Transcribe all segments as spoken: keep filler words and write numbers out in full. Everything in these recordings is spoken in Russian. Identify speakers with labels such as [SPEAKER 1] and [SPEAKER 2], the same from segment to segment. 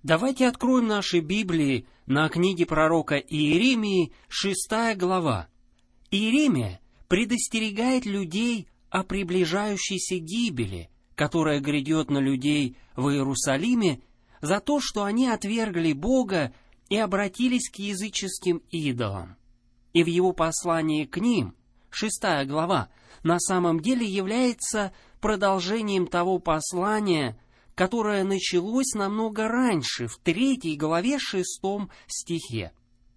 [SPEAKER 1] Давайте откроем наши Библии на книге пророка Иеремии, шестая глава. Иеремия предостерегает людей о приближающейся гибели, которая грядет на людей в Иерусалиме за то, что они отвергли Бога и обратились к языческим идолам. И в его послании к ним, шестая глава, на самом деле является продолжением того послания, которое началось намного раньше, в третьей главе, шестом стихе.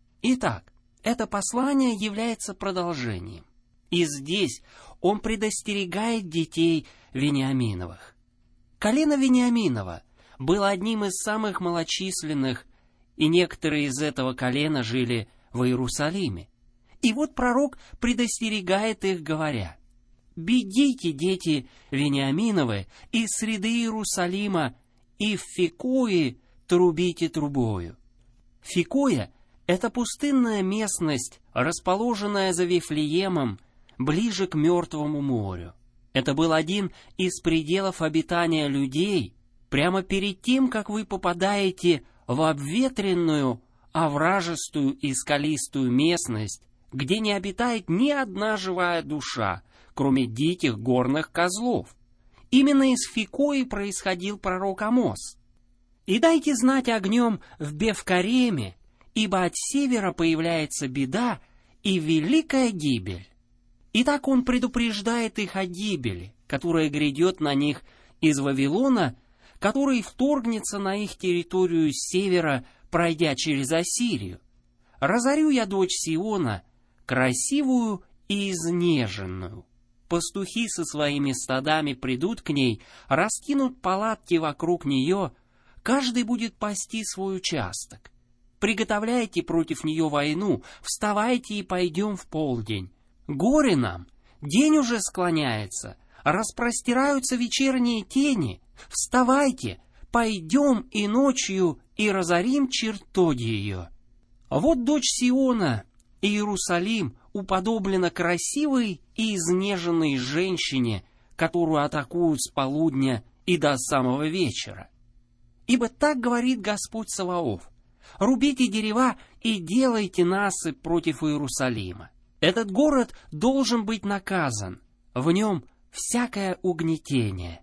[SPEAKER 1] Итак, это послание является продолжением. И здесь он предостерегает детей Вениаминовых. Колено Вениаминова было одним из самых малочисленных, и некоторые из этого колена жили в Иерусалиме. И вот пророк предостерегает их, говоря: «Бегите, дети Вениаминовы, из среды Иерусалима, и в Фикое трубите трубою». Фикоя — это пустынная местность, расположенная за Вифлеемом, ближе к Мертвому морю. Это был один из пределов обитания людей, прямо перед тем, как вы попадаете в обветренную, овражистую и скалистую местность, где не обитает ни одна живая душа, кроме диких горных козлов. Именно из Фикои происходил пророк Амос. «И дайте знать огнем в Бевкареме, ибо от севера появляется беда и великая гибель». Итак, он предупреждает их о гибели, которая грядет на них из Вавилона, который вторгнется на их территорию с севера, пройдя через Ассирию. «Разорю я дочь Сиона, красивую и изнеженную. Пастухи со своими стадами придут к ней, раскинут палатки вокруг нее, каждый будет пасти свой участок. Приготовляйте против нее войну, вставайте и пойдем в полдень. Горе нам, день уже склоняется, распростираются вечерние тени. Вставайте, пойдем и ночью, и разорим чертоги ее. Вот дочь Сиона, Иерусалим, уподоблена красивой и изнеженной женщине, которую атакуют с полудня и до самого вечера. Ибо так говорит Господь Саваоф: рубите дерева и делайте насыпь против Иерусалима. Этот город должен быть наказан, в нем всякое угнетение».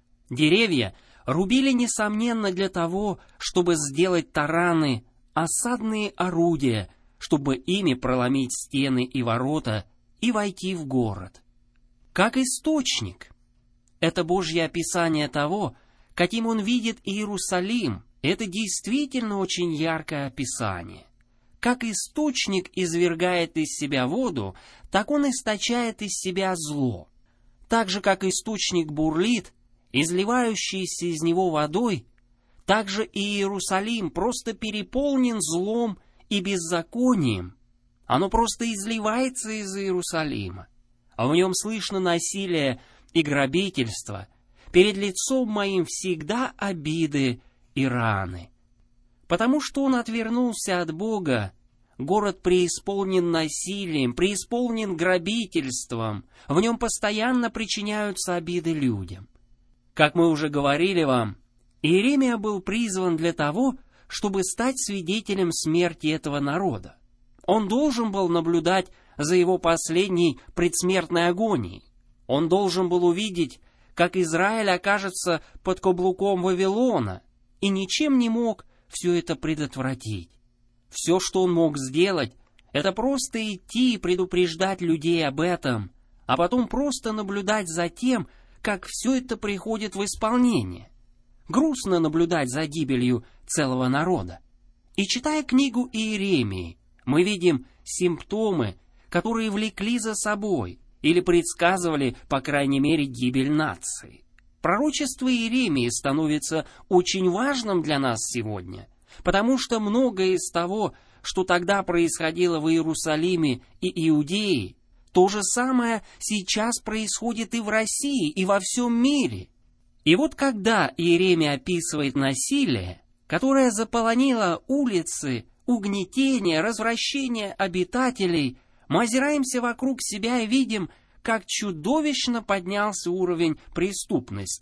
[SPEAKER 1] Деревья рубили, несомненно, для того, чтобы сделать тараны, осадные орудия, чтобы ими проломить стены и ворота и войти в город. Как источник. Это Божье описание того, каким он видит Иерусалим. Это действительно очень яркое описание. Как источник извергает из себя воду, так он источает из себя зло. Так же, как источник бурлит, изливающийся из него водой, так же и Иерусалим просто переполнен злом и беззаконием. Оно просто изливается из Иерусалима, а в нем слышно насилие и грабительство. Перед лицом моим всегда обиды и раны. Потому что он отвернулся от Бога, город преисполнен насилием, преисполнен грабительством, в нем постоянно причиняются обиды людям. Как мы уже говорили вам, Иеремия был призван для того, чтобы стать свидетелем смерти этого народа. Он должен был наблюдать за его последней предсмертной агонией. Он должен был увидеть, как Израиль окажется под каблуком Вавилона, и ничем не мог все это предотвратить. Все, что он мог сделать, это просто идти и предупреждать людей об этом, а потом просто наблюдать за тем, как все это приходит в исполнение. Грустно наблюдать за гибелью целого народа. И читая книгу Иеремии, мы видим симптомы, которые влекли за собой или предсказывали, по крайней мере, гибель нации. Пророчество Иеремии становится очень важным для нас сегодня, потому что многое из того, что тогда происходило в Иерусалиме и Иудее, то же самое сейчас происходит и в России, и во всем мире. И вот когда Иеремия описывает насилие, которое заполонило улицы, угнетение, развращение обитателей, мы озираемся вокруг себя и видим, как чудовищно поднялся уровень преступности.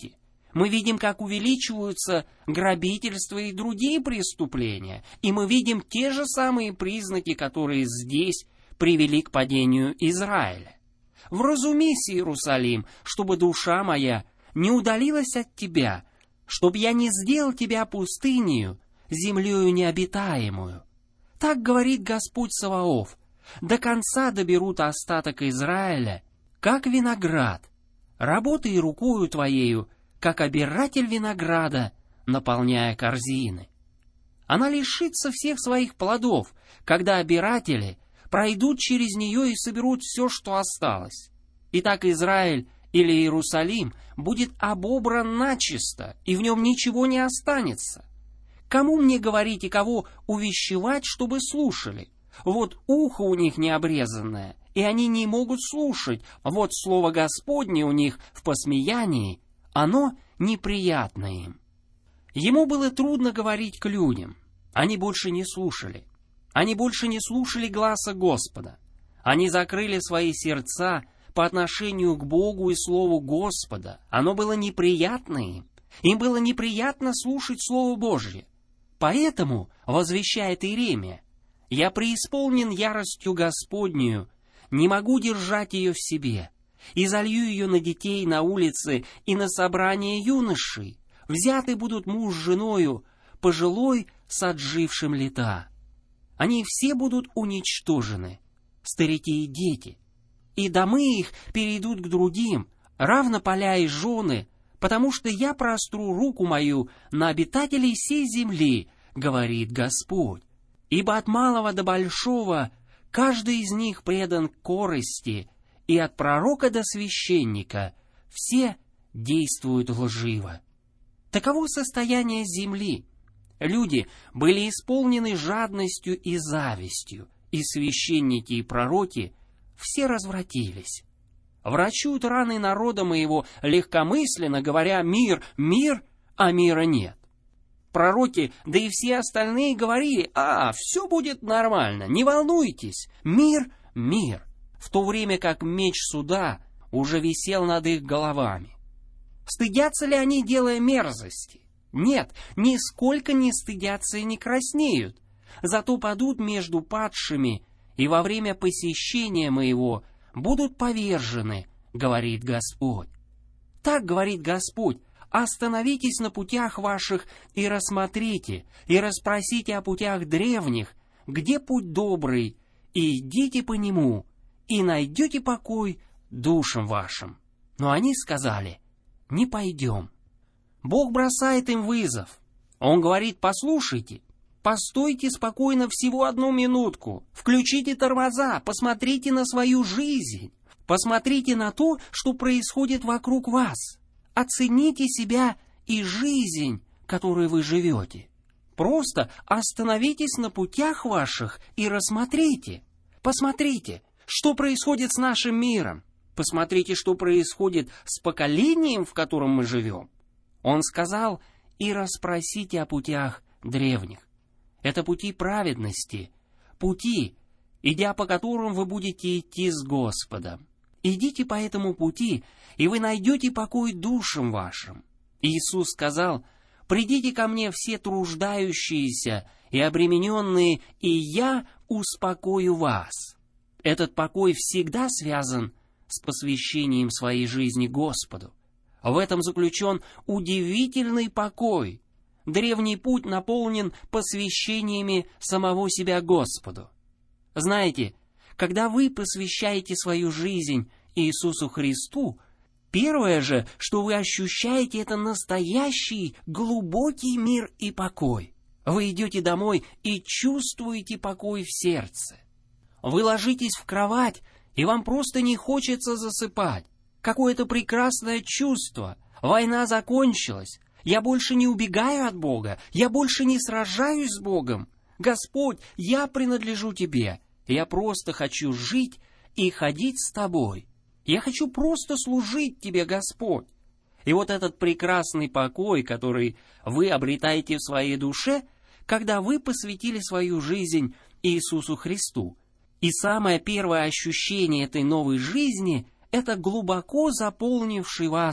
[SPEAKER 1] Мы видим, как увеличиваются грабительства и другие преступления, и мы видим те же самые признаки, которые здесь привели к падению Израиля. Вразумись, Иерусалим, чтобы душа моя не удалилась от тебя, чтобы я не сделал тебя пустынею, землею необитаемую. Так говорит Господь Саваоф: до конца доберут остаток Израиля, как виноград. Работай рукою твоею, как обиратель винограда, наполняя корзины. Она лишится всех своих плодов, когда обиратели пройдут через нее и соберут все, что осталось. Итак, Израиль или Иерусалим будет обобран начисто, и в нем ничего не останется. Кому мне говорить и кого увещевать, чтобы слушали? Вот ухо у них не обрезанное, и они не могут слушать. Вот слово Господне у них в посмеянии, оно неприятно им. Ему было трудно говорить к людям. Они больше не слушали. Они больше не слушали гласа Господа. Они закрыли свои сердца по отношению к Богу и Слову Господа. Оно было неприятно им. Им было неприятно слушать Слово Божье. Поэтому, возвещает Иеремия, «Я преисполнен яростью Господнею, не могу держать ее в себе, и залью ее на детей на улице и на собрание юношей. Взяты будут муж с женою, пожилой с отжившим лета. Они все будут уничтожены, старики и дети, и домы их перейдут к другим, равно поля и жены, потому что я простру руку мою на обитателей сей земли, говорит Господь. Ибо от малого до большого каждый из них предан корысти, и от пророка до священника все действуют лживо». Таково состояние земли. Люди были исполнены жадностью и завистью, и священники и пророки все развратились. Врачуют раны народа моего легкомысленно, говоря: «Мир, мир», а мира нет. Пророки, да и все остальные говорили: «А, все будет нормально, не волнуйтесь, мир, мир», в то время как меч суда уже висел над их головами. Стыдятся ли они, делая мерзости? Нет, нисколько не стыдятся и не краснеют, зато падут между падшими, и во время посещения моего будут повержены, говорит Господь. Так говорит Господь: остановитесь на путях ваших и рассмотрите, и расспросите о путях древних, где путь добрый, и идите по нему, и найдете покой душам вашим. Но они сказали: не пойдем. Бог бросает им вызов. Он говорит: послушайте, постойте спокойно всего одну минутку, включите тормоза, посмотрите на свою жизнь, посмотрите на то, что происходит вокруг вас, оцените себя и жизнь, которой вы живете. Просто остановитесь на путях ваших и рассмотрите. Посмотрите, что происходит с нашим миром. Посмотрите, что происходит с поколением, в котором мы живем. Он сказал: и расспросите о путях древних. Это пути праведности, пути, идя по которым вы будете идти с Господом. Идите по этому пути, и вы найдете покой душам вашим. Иисус сказал: придите ко мне все труждающиеся и обремененные, и я успокою вас. Этот покой всегда связан с посвящением своей жизни Господу. В этом заключен удивительный покой. Древний путь наполнен посвящениями самого себя Господу. Знаете, когда вы посвящаете свою жизнь Иисусу Христу, первое же, что вы ощущаете, это настоящий глубокий мир и покой. Вы идете домой и чувствуете покой в сердце. Вы ложитесь в кровать, и вам просто не хочется засыпать. Какое-то прекрасное чувство. Война закончилась. Я больше не убегаю от Бога. Я больше не сражаюсь с Богом. Господь, я принадлежу Тебе. Я просто хочу жить и ходить с Тобой. Я хочу просто служить Тебе, Господь. И вот этот прекрасный покой, который вы обретаете в своей душе, когда вы посвятили свою жизнь Иисусу Христу. И самое первое ощущение этой новой жизни — это глубоко заполнивший вас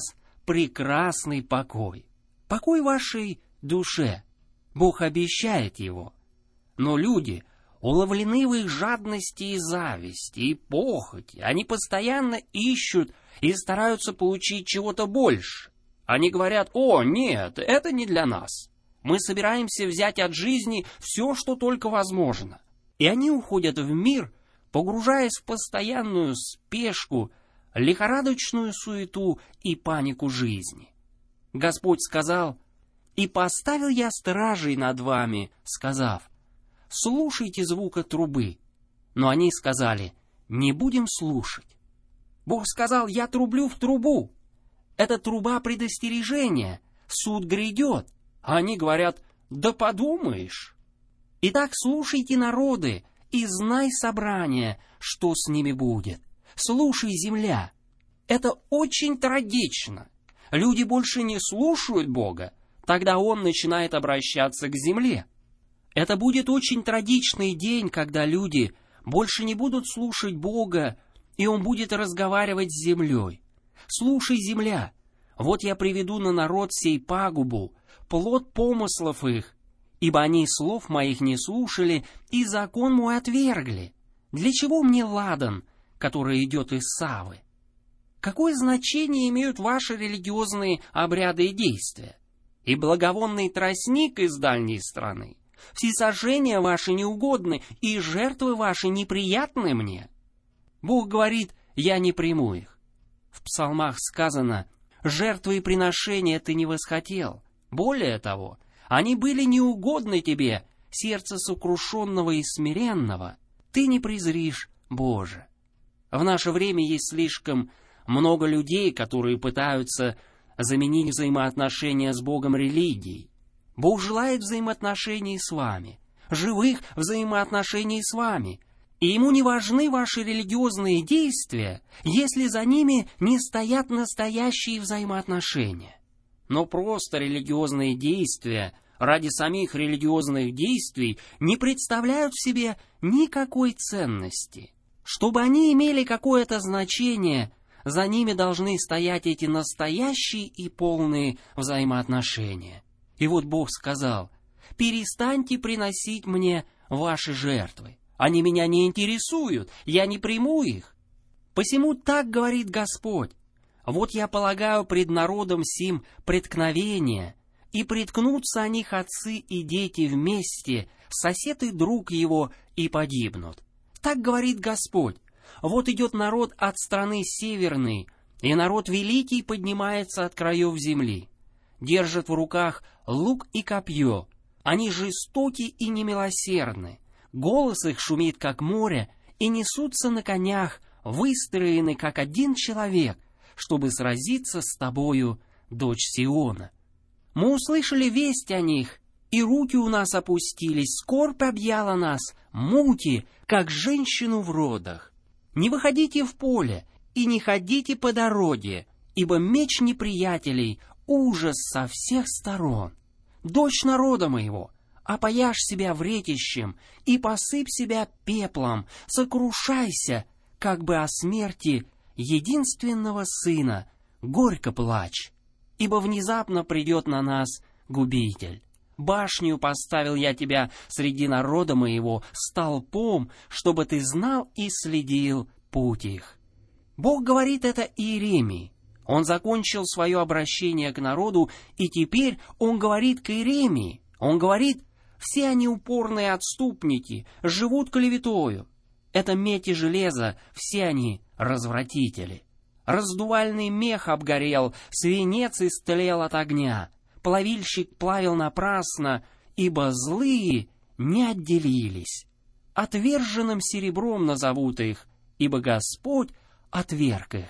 [SPEAKER 1] прекрасный покой. Покой вашей душе. Бог обещает его. Но люди уловлены в их жадности и зависти, и похоти. Они постоянно ищут и стараются получить чего-то больше. Они говорят: «О, нет, это не для нас. Мы собираемся взять от жизни все, что только возможно». И они уходят в мир, погружаясь в постоянную спешку, лихорадочную суету и панику жизни. Господь сказал: «И поставил я стражей над вами, сказав: слушайте звука трубы». Но они сказали: «Не будем слушать». Бог сказал: «Я трублю в трубу». Это труба предостережения, суд грядет. А они говорят: «Да подумаешь». Итак, слушайте, народы, и знай, собрание, что с ними будет. Слушай, земля. Это очень трагично. Люди больше не слушают Бога, тогда Он начинает обращаться к земле. Это будет очень трагичный день, когда люди больше не будут слушать Бога, и Он будет разговаривать с землей. «Слушай, земля, вот я приведу на народ сей пагубу, плод помыслов их, ибо они слов моих не слушали, и закон мой отвергли. Для чего мне ладан, который идет из Савы? Какое значение имеют ваши религиозные обряды и действия? И благовонный тростник из дальней страны? Всесожжения ваши неугодны, и жертвы ваши неприятны мне». Бог говорит: «Я не приму их». В псалмах сказано: «Жертвы и приношения ты не восхотел». Более того, они были неугодны тебе, сердце сокрушенного и смиренного. Ты не презришь, Боже. В наше время есть слишком много людей, которые пытаются заменить взаимоотношения с Богом религией. Бог желает взаимоотношений с вами, живых взаимоотношений с вами. И Ему не важны ваши религиозные действия, если за ними не стоят настоящие взаимоотношения. Но просто религиозные действия ради самих религиозных действий не представляют в себе никакой ценности. Чтобы они имели какое-то значение, за ними должны стоять эти настоящие и полные взаимоотношения. И вот Бог сказал: «Перестаньте приносить мне ваши жертвы. Они меня не интересуют, я не приму их. Посему так говорит Господь: вот я полагаю пред народом сим преткновение, и преткнутся о них отцы и дети вместе, сосед и друг его, и погибнут. Так говорит Господь: вот идет народ от страны северной, и народ великий поднимается от краев земли. Держат в руках лук и копье, они жестоки и немилосердны. Голос их шумит, как море, и несутся на конях, выстроены, как один человек, чтобы сразиться с тобою, дочь Сиона. Мы услышали весть о них, и руки у нас опустились, скорбь объяла нас, муки, как женщину в родах. Не выходите в поле и не ходите по дороге, ибо меч неприятелей — ужас со всех сторон. Дочь народа моего, опояшь себя вретищем и посыпь себя пеплом, сокрушайся, как бы о смерти единственного сына, горько плачь, ибо внезапно придет на нас губитель. Башню поставил я тебя среди народа моего, столпом, чтобы ты знал и следил путь их». Бог говорит это Иеремии. Он закончил свое обращение к народу, и теперь он говорит к Иеремии. Он говорит: «Все они упорные отступники, живут клеветою. Это медь и железо, все они развратители. Раздувальный мех обгорел, свинец истлел от огня. Плавильщик плавил напрасно, ибо злые не отделились. Отверженным серебром назовут их, ибо Господь отверг их».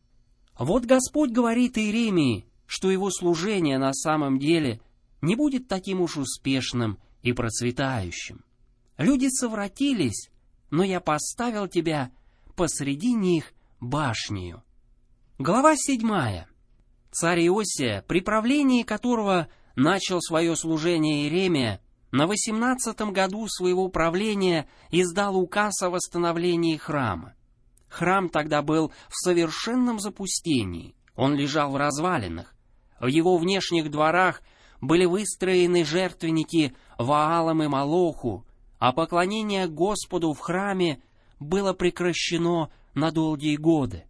[SPEAKER 1] Вот Господь говорит Иеремии, что его служение на самом деле не будет таким уж успешным и процветающим. Люди совратились, но я поставил тебя посреди них башнею. Глава седьмая. Царь Иосия, при правлении которого начал свое служение Иеремия, на восемнадцатом году своего правления издал указ о восстановлении храма. Храм тогда был в совершенном запустении. Он лежал в развалинах. В его внешних дворах были выстроены жертвенники Ваалам и Молоху, а поклонение Господу в храме было прекращено на долгие годы.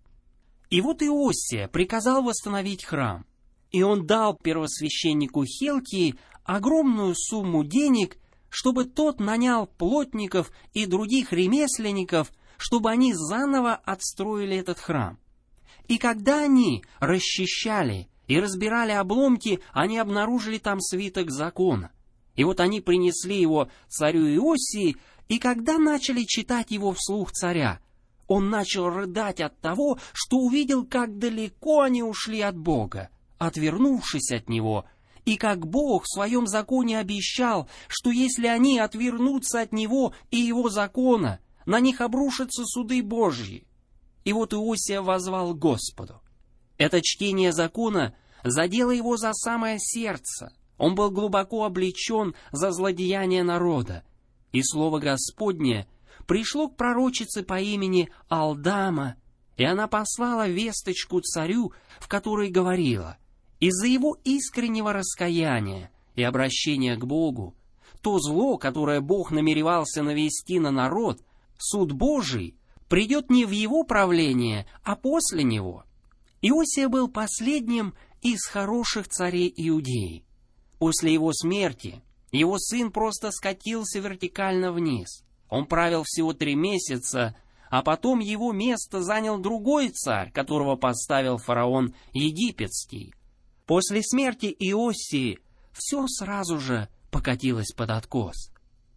[SPEAKER 1] И вот Иосия приказал восстановить храм, и он дал первосвященнику Хилкии огромную сумму денег, чтобы тот нанял плотников и других ремесленников, чтобы они заново отстроили этот храм. И когда они расчищали и разбирали обломки, они обнаружили там свиток закона. И вот они принесли его царю Иосии, и когда начали читать его вслух царя, он начал рыдать от того, что увидел, как далеко они ушли от Бога, отвернувшись от Него, и как Бог в своем законе обещал, что если они отвернутся от Него и Его закона, на них обрушатся суды Божьи. И вот Иосия воззвал к Господу. Это чтение закона задело его за самое сердце. Он был глубоко облечен за злодеяние народа. И слово Господне пришло к пророчице по имени Алдама, и она послала весточку царю, в которой говорила: из-за его искреннего раскаяния и обращения к Богу, то зло, которое Бог намеревался навести на народ, суд Божий, придет не в его правление, а после него. Иосия был последним из хороших царей Иудеи. После его смерти его сын просто скатился вертикально вниз. Он правил всего три месяца, а потом его место занял другой царь, которого поставил фараон египетский. После смерти Иосии все сразу же покатилось под откос.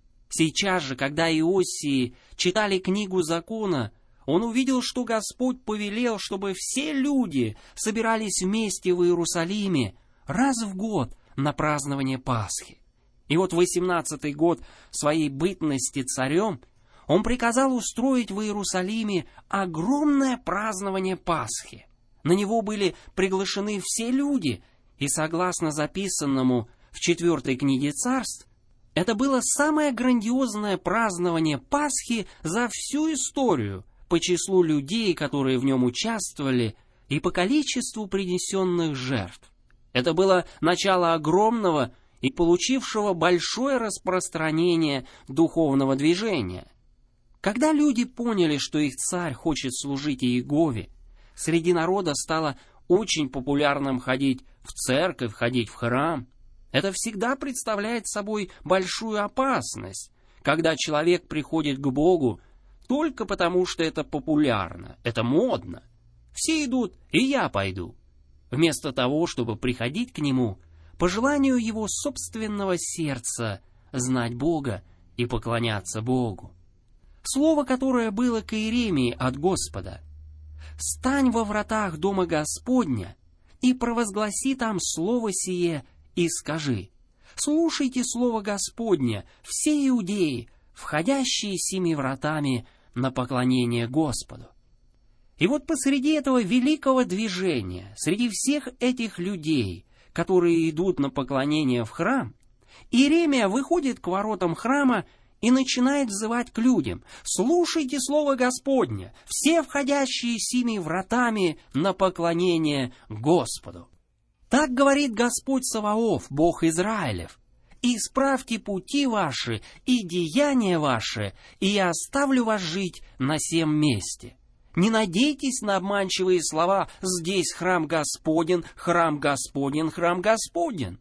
[SPEAKER 1] Сейчас же, когда Иосии читали книгу закона, он увидел, что Господь повелел, чтобы все люди собирались вместе в Иерусалиме раз в год на празднование Пасхи. И вот в восемнадцатый год своей бытности царем он приказал устроить в Иерусалиме огромное празднование Пасхи. На него были приглашены все люди, и согласно записанному в четвертой книге Царств, это было самое грандиозное празднование Пасхи за всю историю по числу людей, которые в нем участвовали, и по количеству принесенных жертв. Это было начало огромного и получившего большое распространение духовного движения. Когда люди поняли, что их царь хочет служить Иегове, среди народа стало очень популярным ходить в церковь, ходить в храм. Это всегда представляет собой большую опасность, когда человек приходит к Богу только потому, что это популярно, это модно. Все идут, и я пойду. Вместо того, чтобы приходить к Нему по желанию Его собственного сердца, знать Бога и поклоняться Богу. Слово, которое было к Иеремии от Господа: «Стань во вратах дома Господня и провозгласи там слово сие, и скажи: слушайте слово Господня, все иудеи, входящие семи вратами на поклонение Господу». И вот посреди этого великого движения, среди всех этих людей, которые идут на поклонение в храм, Иеремия выходит к воротам храма и начинает взывать к людям: «Слушайте слово Господня, все входящие семи вратами на поклонение Господу. Так говорит Господь Саваоф, Бог Израилев: исправьте пути ваши и деяния ваши, и я оставлю вас жить на сем месте. Не надейтесь на обманчивые слова: здесь храм Господен, храм Господен, храм Господен».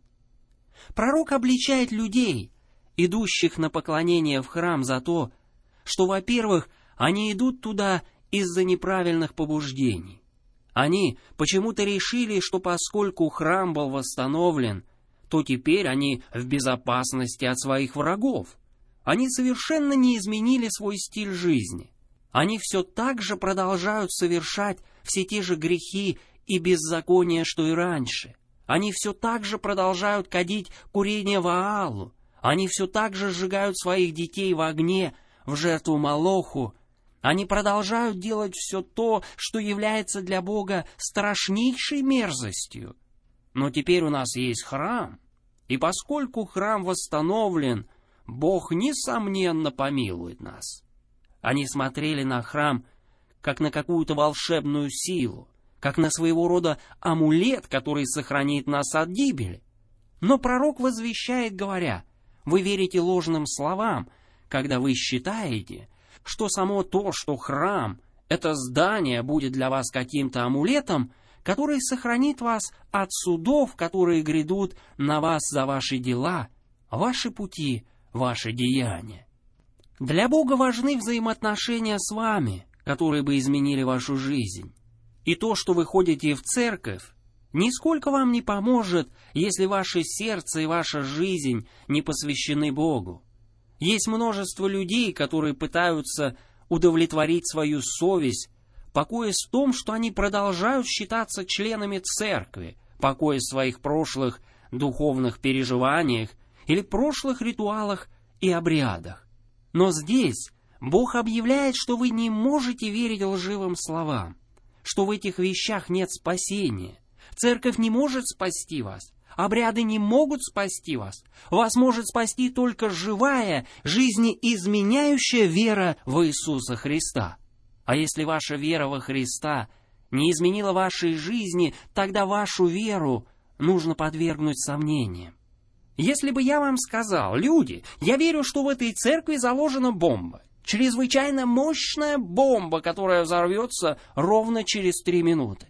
[SPEAKER 1] Пророк обличает людей, идущих на поклонение в храм, за то, что, во-первых, они идут туда из-за неправильных побуждений. Они почему-то решили, что поскольку храм был восстановлен, то теперь они в безопасности от своих врагов. Они совершенно не изменили свой стиль жизни. Они все так же продолжают совершать все те же грехи и беззакония, что и раньше. Они все так же продолжают кадить курение Ваалу. Они все так же сжигают своих детей в огне в жертву Молоху. Они продолжают делать все то, что является для Бога страшнейшей мерзостью. Но теперь у нас есть храм, и поскольку храм восстановлен, Бог, несомненно, помилует нас. Они смотрели на храм как на какую-то волшебную силу, как на своего рода амулет, который сохранит нас от гибели. Но пророк возвещает, говоря: вы верите ложным словам, когда вы считаете, что само то, что храм, это здание, будет для вас каким-то амулетом, который сохранит вас от судов, которые грядут на вас за ваши дела, ваши пути, ваши деяния. Для Бога важны взаимоотношения с вами, которые бы изменили вашу жизнь. И то, что вы ходите в церковь, нисколько вам не поможет, если ваше сердце и ваша жизнь не посвящены Богу. Есть множество людей, которые пытаются удовлетворить свою совесть, покоясь в том, что они продолжают считаться членами церкви, покоясь в своих прошлых духовных переживаниях или прошлых ритуалах и обрядах. Но здесь Бог объявляет, что вы не можете верить лживым словам, что в этих вещах нет спасения. Церковь не может спасти вас, обряды не могут спасти вас. Вас может спасти только живая, жизнеизменяющая вера в Иисуса Христа. А если ваша вера во Христа не изменила вашей жизни, тогда вашу веру нужно подвергнуть сомнениям. Если бы я вам сказал: люди, я верю, что в этой церкви заложена бомба, чрезвычайно мощная бомба, которая взорвется ровно через три минуты.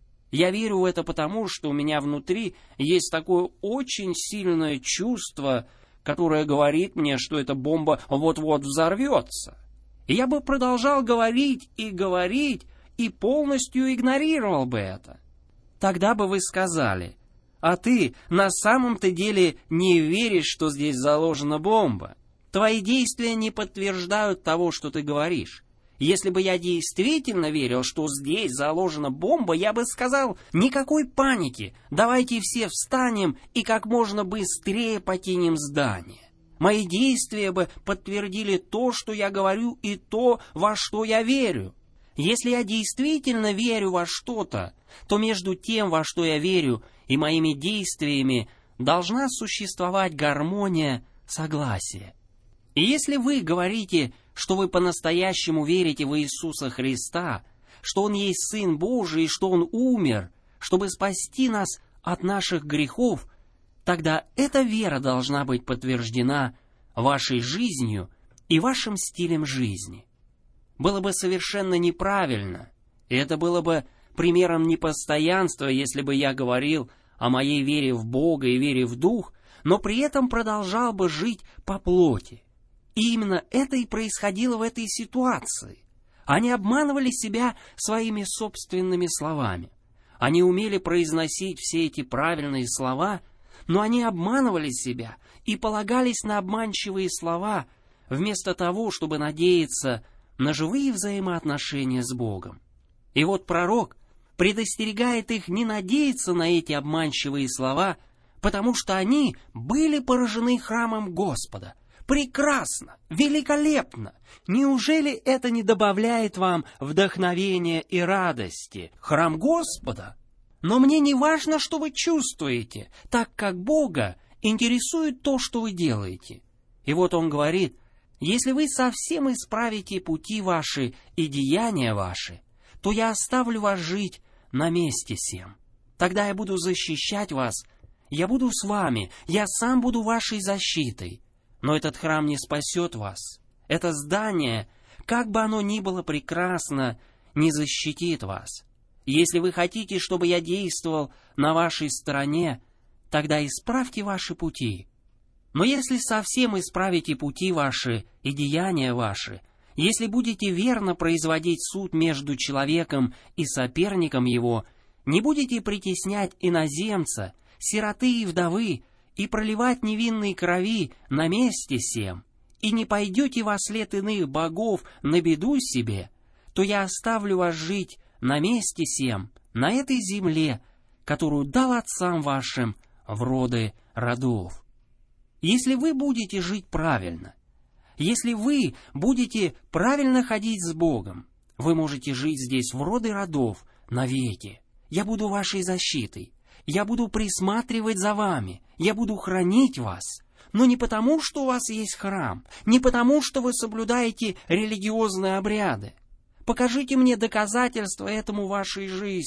[SPEAKER 1] Я верю в это потому, что у меня внутри есть такое очень сильное чувство, которое говорит мне, что эта бомба вот-вот взорвется. И я бы продолжал говорить и говорить, и полностью игнорировал бы это. Тогда бы вы сказали: а ты на самом-то деле не веришь, что здесь заложена бомба. Твои действия не подтверждают того, что ты говоришь. Если бы я действительно верил, что здесь заложена бомба, я бы сказал: никакой паники, давайте все встанем и как можно быстрее покинем здание. Мои действия бы подтвердили то, что я говорю, и то, во что я верю. Если я действительно верю во что-то, то между тем, во что я верю, и моими действиями должна существовать гармония, согласие. И если вы говорите, что вы по-настоящему верите в Иисуса Христа, что Он есть Сын Божий и что Он умер, чтобы спасти нас от наших грехов, тогда эта вера должна быть подтверждена вашей жизнью и вашим стилем жизни. Было бы совершенно неправильно, и это было бы примером непостоянства, если бы я говорил о моей вере в Бога и вере в Дух, но при этом продолжал бы жить по плоти. И именно это и происходило в этой ситуации. Они обманывали себя своими собственными словами. Они умели произносить все эти правильные слова, но они обманывали себя и полагались на обманчивые слова, вместо того, чтобы надеяться на живые взаимоотношения с Богом. И вот пророк предостерегает их не надеяться на эти обманчивые слова, потому что они были поражены храмом Господа. Прекрасно, великолепно! Неужели это не добавляет вам вдохновения и радости? Храм Господа? Но мне не важно, что вы чувствуете, так как Бога интересует то, что вы делаете. И вот он говорит: если вы совсем исправите пути ваши и деяния ваши, то я оставлю вас жить на месте сем. Тогда я буду защищать вас, я буду с вами, я сам буду вашей защитой. Но этот храм не спасет вас. Это здание, как бы оно ни было прекрасно, не защитит вас. Если вы хотите, чтобы я действовал на вашей стороне, тогда исправьте ваши пути. Но если совсем исправите пути ваши и деяния ваши, если будете верно производить суд между человеком и соперником его, не будете притеснять иноземца, сироты и вдовы, и проливать невинной крови на месте сем, и не пойдете во след иных богов на беду себе, то я оставлю вас жить на месте сем, на этой земле, которую дал отцам вашим в роды родов. Если вы будете жить правильно, если вы будете правильно ходить с Богом, вы можете жить здесь в роды родов навеки. Я буду вашей защитой. Я буду присматривать за вами. Я буду хранить вас. Но не потому, что у вас есть храм, не потому, что вы соблюдаете религиозные обряды. Покажите мне доказательства этому в вашей жизни.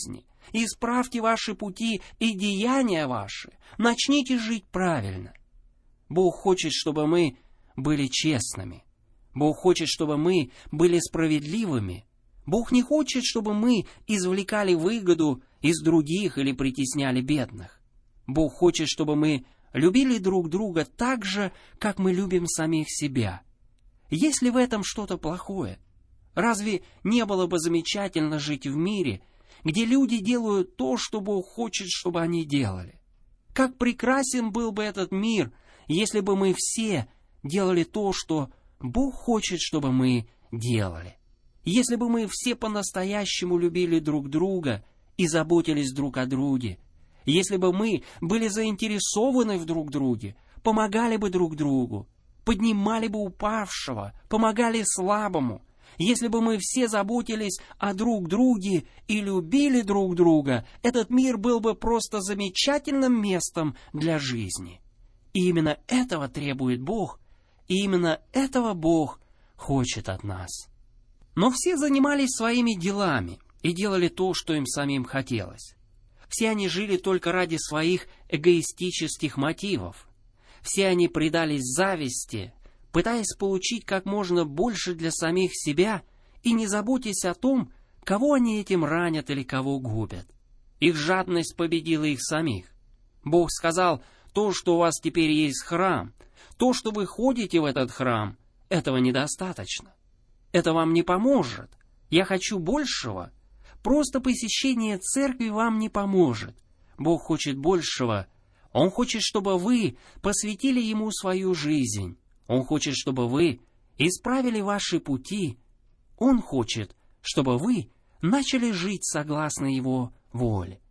[SPEAKER 1] исправьте ваши пути и деяния ваши, начните жить правильно. Бог хочет, чтобы мы были честными. Бог хочет, чтобы мы были справедливыми. Бог не хочет, чтобы мы извлекали выгоду из других или притесняли бедных. Бог хочет, чтобы мы любили друг друга так же, как мы любим самих себя. Есть ли в этом что-то плохое? Разве не было бы замечательно жить в мире, где люди делают то, что Бог хочет, чтобы они делали? Как прекрасен был бы этот мир, если бы мы все делали то, что Бог хочет, чтобы мы делали. Если бы мы все по-настоящему любили друг друга и заботились друг о друге. Если бы мы были заинтересованы в друг друге, помогали бы друг другу, поднимали бы упавшего, помогали слабому. Если бы мы все заботились о друг друге и любили друг друга, этот мир был бы просто замечательным местом для жизни. И именно этого требует Бог, и именно этого Бог хочет от нас. Но все занимались своими делами и делали то, что им самим хотелось. Все они жили только ради своих эгоистических мотивов. Все они предались зависти, пытаясь получить как можно больше для самих себя и не заботясь о том, кого они этим ранят или кого губят. Их жадность победила их самих. Бог сказал: то, что у вас теперь есть храм, то, что вы ходите в этот храм, этого недостаточно. Это вам не поможет. Я хочу большего. Просто посещение церкви вам не поможет. Бог хочет большего. Он хочет, чтобы вы посвятили Ему свою жизнь. Он хочет, чтобы вы исправили ваши пути. Он хочет, чтобы вы начали жить согласно Его воле.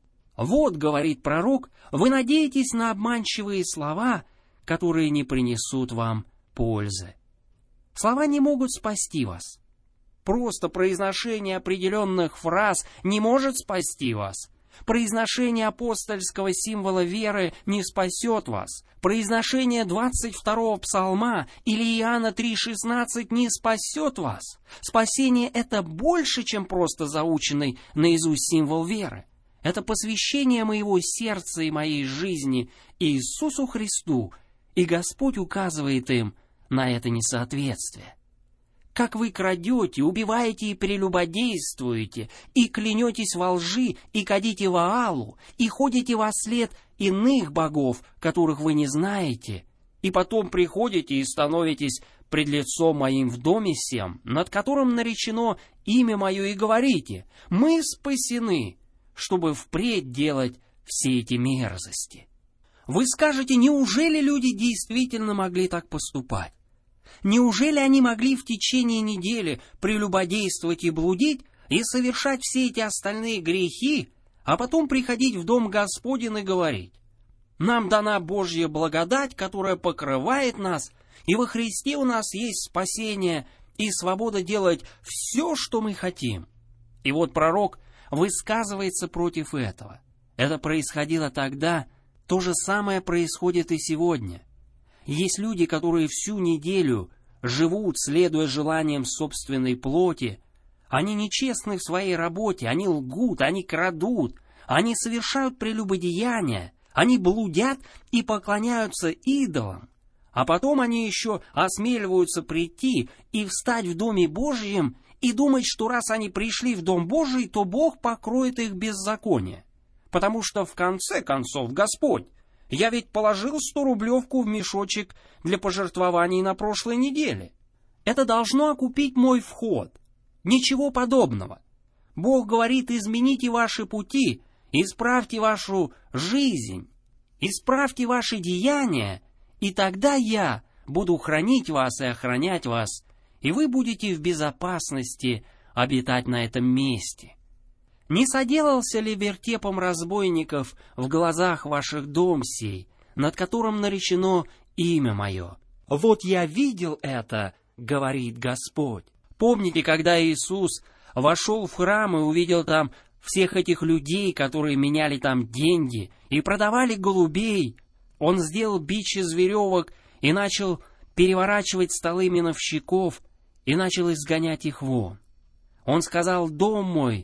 [SPEAKER 1] Вот, говорит пророк, вы надеетесь на обманчивые слова, которые не принесут вам пользы. Слова не могут спасти вас. Просто произношение определенных фраз не может спасти вас. Произношение апостольского символа веры не спасет вас. Произношение двадцать второго псалма или Иоанна три шестнадцать не спасет вас. Спасение — это больше, чем просто заученный наизусть символ веры. Это посвящение моего сердца и моей жизни Иисусу Христу, и Господь указывает им на это несоответствие. Как вы крадете, убиваете и прелюбодействуете, и клянетесь во лжи, и кадите Ваалу, и ходите во след иных богов, которых вы не знаете, и потом приходите и становитесь пред лицом моим в доме сем, над которым наречено имя мое, и говорите: мы спасены, чтобы впредь делать все эти мерзости. Вы скажете: неужели люди действительно могли так поступать? Неужели они могли в течение недели прелюбодействовать и блудить и совершать все эти остальные грехи, а потом приходить в дом Господень и говорить: нам дана Божья благодать, которая покрывает нас, и во Христе у нас есть спасение и свобода делать все, что мы хотим? И вот пророк высказывается против этого. Это происходило тогда, то же самое происходит и сегодня. Есть люди, которые всю неделю живут, следуя желаниям собственной плоти. Они нечестны в своей работе, они лгут, они крадут, они совершают прелюбодеяния, они блудят и поклоняются идолам. А потом они еще осмеливаются прийти и встать в Доме Божьем и думать, что раз они пришли в Дом Божий, то Бог покроет их беззаконие. Потому что в конце концов Господь: я ведь положил сто-рублевку в мешочек для пожертвований на прошлой неделе. Это должно окупить мой вход. Ничего подобного. Бог говорит: измените ваши пути, исправьте вашу жизнь, исправьте ваши деяния, и тогда я буду хранить вас и охранять вас, и вы будете в безопасности обитать на этом месте. Не соделался ли вертепом разбойников в глазах ваших дом сей, над которым наречено имя мое? Вот я видел это, говорит Господь. Помните, когда Иисус вошел в храм и увидел там всех этих людей, которые меняли там деньги и продавали голубей? Он сделал бич из веревок и начал переворачивать столы миновщиков и начал изгонять их вон. Он сказал: дом мой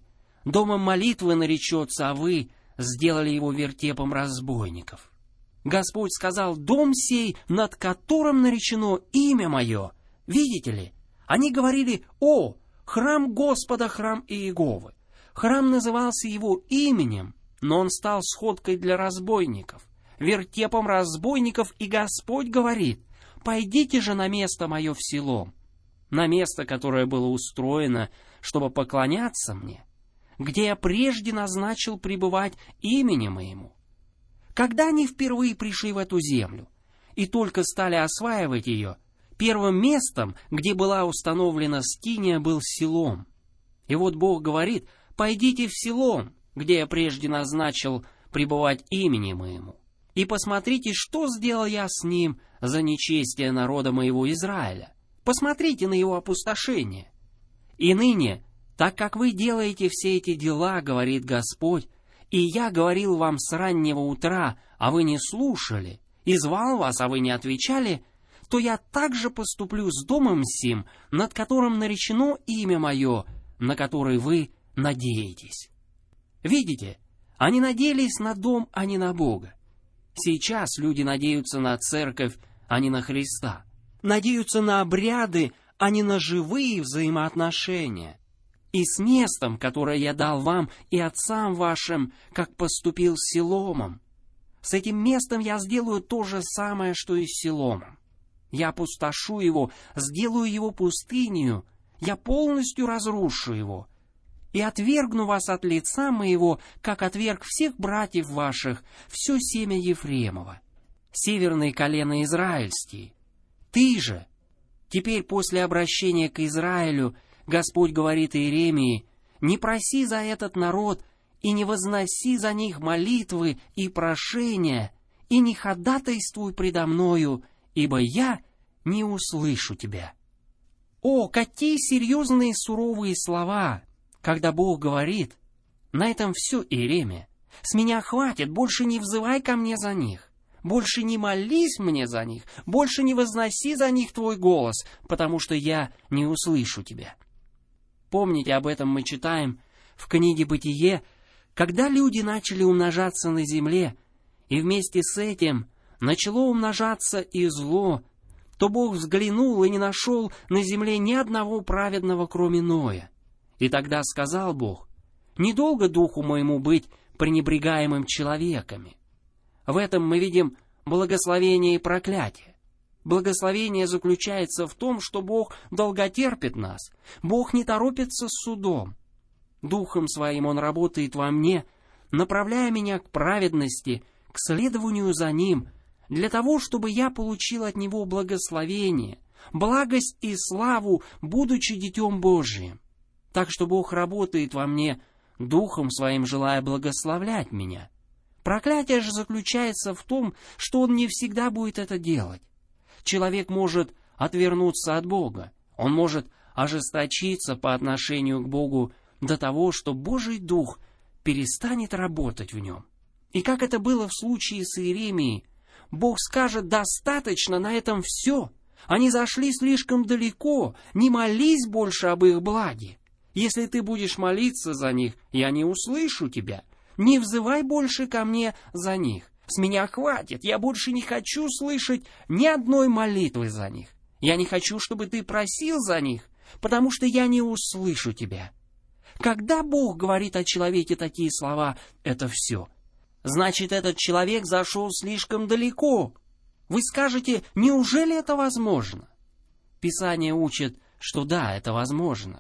[SPEAKER 1] Домом молитвы наречется, а вы сделали его вертепом разбойников. Господь сказал: дом сей, над которым наречено имя мое. Видите ли, они говорили: о, храм Господа, храм Иеговы. Храм назывался его именем, но он стал сходкой для разбойников, вертепом разбойников, и Господь говорит: пойдите же на место мое в Силом, на место, которое было устроено, чтобы поклоняться мне, где я прежде назначил пребывать имени моему. Когда они впервые пришли в эту землю и только стали осваивать ее, первым местом, где была установлена скиния, был Силом. И вот Бог говорит: пойдите в Силом, где я прежде назначил пребывать имени моему, и посмотрите, что сделал я с ним за нечестие народа моего Израиля. Посмотрите на его опустошение. И ныне, так как вы делаете все эти дела, говорит Господь, и я говорил вам с раннего утра, а вы не слушали, и звал вас, а вы не отвечали, то я также поступлю с домом сим, над которым наречено имя мое, на который вы надеетесь. Видите, они надеялись на дом, а не на Бога. Сейчас люди надеются на церковь, а не на Христа. Надеются на обряды, а не на живые взаимоотношения. И с местом, которое я дал вам и отцам вашим, как поступил с Силомом, с этим местом я сделаю то же самое, что и с Силомом. Я опустошу его, сделаю его пустынью, я полностью разрушу его и отвергну вас от лица моего, как отверг всех братьев ваших, все семя Ефремова, северные колена израильские. Ты же, теперь после обращения к Израилю, Господь говорит Иеремии: не проси за этот народ и не возноси за них молитвы и прошения, и не ходатайствуй предо мною, ибо я не услышу тебя. О, какие серьезные суровые слова, когда Бог говорит: на этом все, Иеремия, с меня хватит, больше не взывай ко мне за них, больше не молись мне за них, больше не возноси за них твой голос, потому что я не услышу тебя. Помните, об этом мы читаем в книге «Бытие», когда люди начали умножаться на земле, и вместе с этим начало умножаться и зло, то Бог взглянул и не нашел на земле ни одного праведного, кроме Ноя. И тогда сказал Бог: недолго духу моему быть пренебрегаемым человеками. В этом мы видим благословение и проклятие. Благословение заключается в том, что Бог долготерпит нас. Бог не торопится с судом. Духом Своим Он работает во мне, направляя меня к праведности, к следованию за Ним, для того, чтобы я получил от Него благословение, благость и славу, будучи Детем Божиим. Так что Бог работает во мне, Духом Своим желая благословлять меня. Проклятие же заключается в том, что Он не всегда будет это делать. Человек может отвернуться от Бога, он может ожесточиться по отношению к Богу до того, что Божий Дух перестанет работать в нем. И как это было в случае с Иеремией, Бог скажет: достаточно, на этом все. Они зашли слишком далеко, не молись больше об их благе. Если ты будешь молиться за них, я не услышу тебя. Не взывай больше ко мне за них. С меня хватит, я больше не хочу слышать ни одной молитвы за них. Я не хочу, чтобы ты просил за них, потому что я не услышу тебя. Когда Бог говорит о человеке такие слова, это все. Значит, этот человек зашел слишком далеко. Вы скажете: неужели это возможно? Писание учит, что да, это возможно.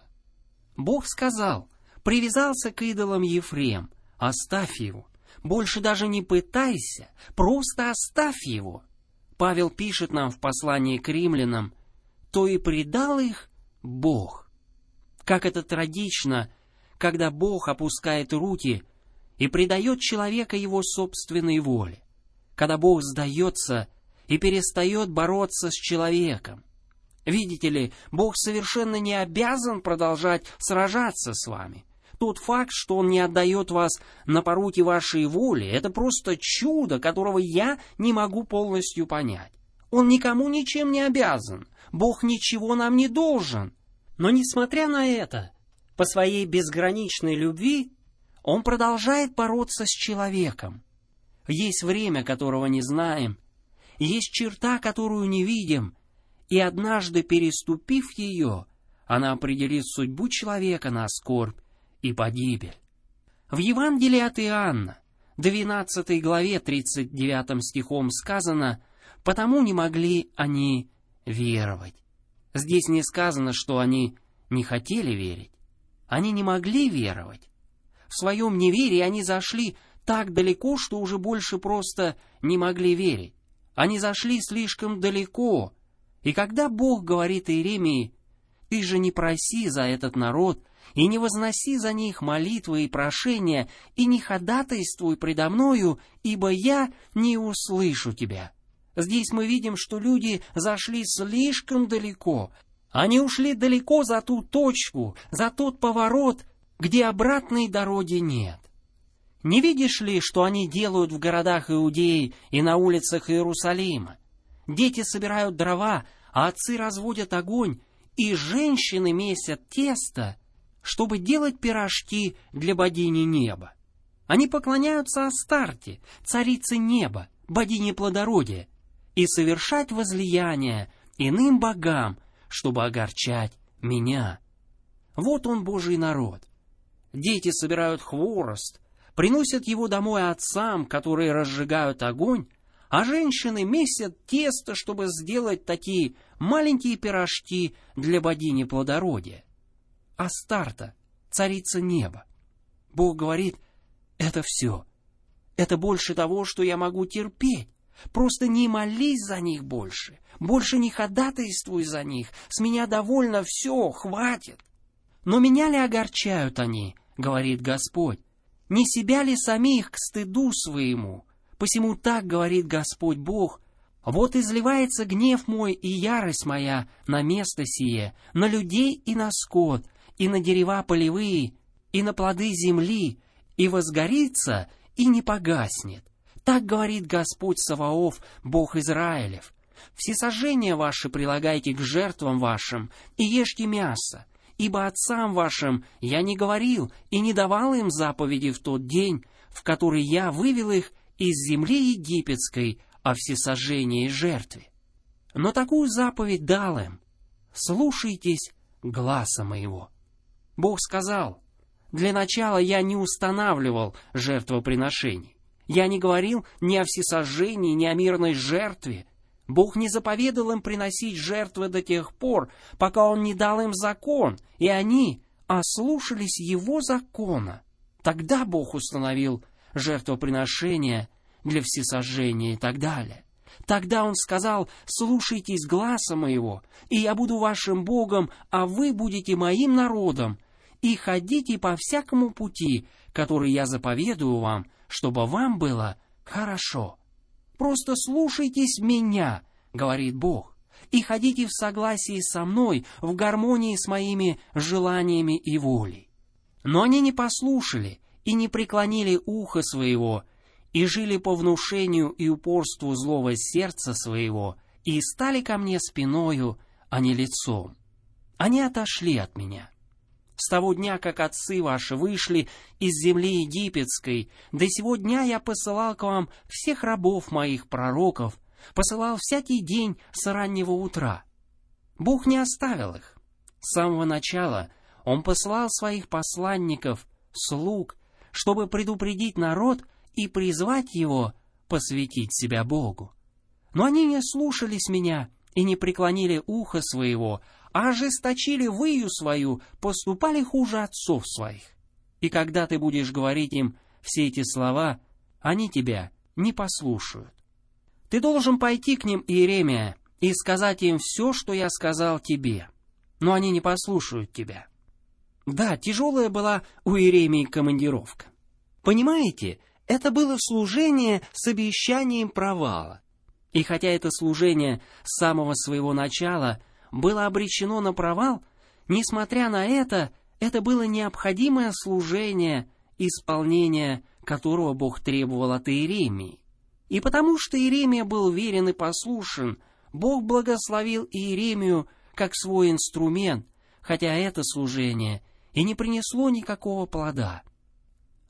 [SPEAKER 1] Бог сказал: привязался к идолам Ефрем, оставь его. Больше даже не пытайся, просто оставь его. Павел пишет нам в послании к римлянам: то и предал их Бог. Как это трагично, когда Бог опускает руки и предает человека его собственной воле, когда Бог сдается и перестает бороться с человеком. Видите ли, Бог совершенно не обязан продолжать сражаться с вами. Тот факт, что Он не отдает вас на поруки вашей воли, это просто чудо, которого я не могу полностью понять. Он никому ничем не обязан, Бог ничего нам не должен. Но несмотря на это, по своей безграничной любви Он продолжает бороться с человеком. Есть время, которого не знаем, есть черта, которую не видим, и однажды, переступив ее, она определит судьбу человека на скорбь и погибель. В Евангелии от Иоанна, двенадцатой главе, тридцать девятым стихом сказано: «Потому не могли они веровать». Здесь не сказано, что они не хотели верить. Они не могли веровать. В своем неверии они зашли так далеко, что уже больше просто не могли верить. Они зашли слишком далеко. И когда Бог говорит Иеремии: «Ты же не проси за этот народ, и не возноси за них молитвы и прошения, и не ходатайствуй предо мною, ибо я не услышу тебя». Здесь мы видим, что люди зашли слишком далеко. Они ушли далеко за ту точку, за тот поворот, где обратной дороги нет. Не видишь ли, что они делают в городах Иудеи и на улицах Иерусалима? Дети собирают дрова, а отцы разводят огонь, и женщины месят тесто, чтобы делать пирожки для богини неба. Они поклоняются Астарте, царице неба, богине плодородия, и совершать возлияния иным богам, чтобы огорчать меня. Вот он, Божий народ. Дети собирают хворост, приносят его домой отцам, которые разжигают огонь, а женщины месят тесто, чтобы сделать такие маленькие пирожки для богини плодородия. Астарта, царица неба. Бог говорит: это все. Это больше того, что я могу терпеть. Просто не молись за них больше. Больше не ходатайствуй за них. С меня довольно, все, хватит. Но меня ли огорчают они, говорит Господь? Не себя ли самих к стыду своему? Посему так говорит Господь Бог: вот изливается гнев мой и ярость моя на место сие, на людей и на скот, и на дерева полевые, и на плоды земли, и возгорится, и не погаснет. Так говорит Господь Саваоф, Бог Израилев. Всесожжения ваши прилагайте к жертвам вашим, и ешьте мясо, ибо отцам вашим я не говорил и не давал им заповеди в тот день, в который я вывел их из земли египетской о всесожжении и жертве. Но такую заповедь дал им: слушайтесь гласа моего. Бог сказал: для начала я не устанавливал жертвоприношений. Я не говорил ни о всесожжении, ни о мирной жертве. Бог не заповедал им приносить жертвы до тех пор, пока Он не дал им закон, и они ослушались Его закона. Тогда Бог установил жертвоприношения для всесожжения и так далее. Тогда Он сказал: слушайтесь гласа моего, и я буду вашим Богом, а вы будете моим народом, и ходите по всякому пути, который я заповедую вам, чтобы вам было хорошо. Просто слушайтесь меня, говорит Бог, и ходите в согласии со мной, в гармонии с моими желаниями и волей. Но они не послушали и не преклонили ухо своего, и жили по внушению и упорству злого сердца своего, и стали ко мне спиною, а не лицом. Они отошли от меня. С того дня, как отцы ваши вышли из земли египетской, до сего дня я посылал к вам всех рабов моих пророков, посылал всякий день с раннего утра. Бог не оставил их. С самого начала Он посылал своих посланников, слуг, чтобы предупредить народ и призвать его посвятить себя Богу. Но они не слушались меня и не преклонили ухо своего, а ожесточили выю свою, поступали хуже отцов своих. И когда ты будешь говорить им все эти слова, они тебя не послушают. Ты должен пойти к ним, Иеремия, и сказать им все, что я сказал тебе. Но они не послушают тебя. Да, тяжелая была у Иеремии командировка. Понимаете, это было служение с обещанием провала. И хотя это служение с самого своего начала было обречено на провал, несмотря на это, это было необходимое служение, исполнение которого Бог требовал от Иеремии. И потому что Иеремия был верен и послушен, Бог благословил Иеремию как свой инструмент, хотя это служение и не принесло никакого плода.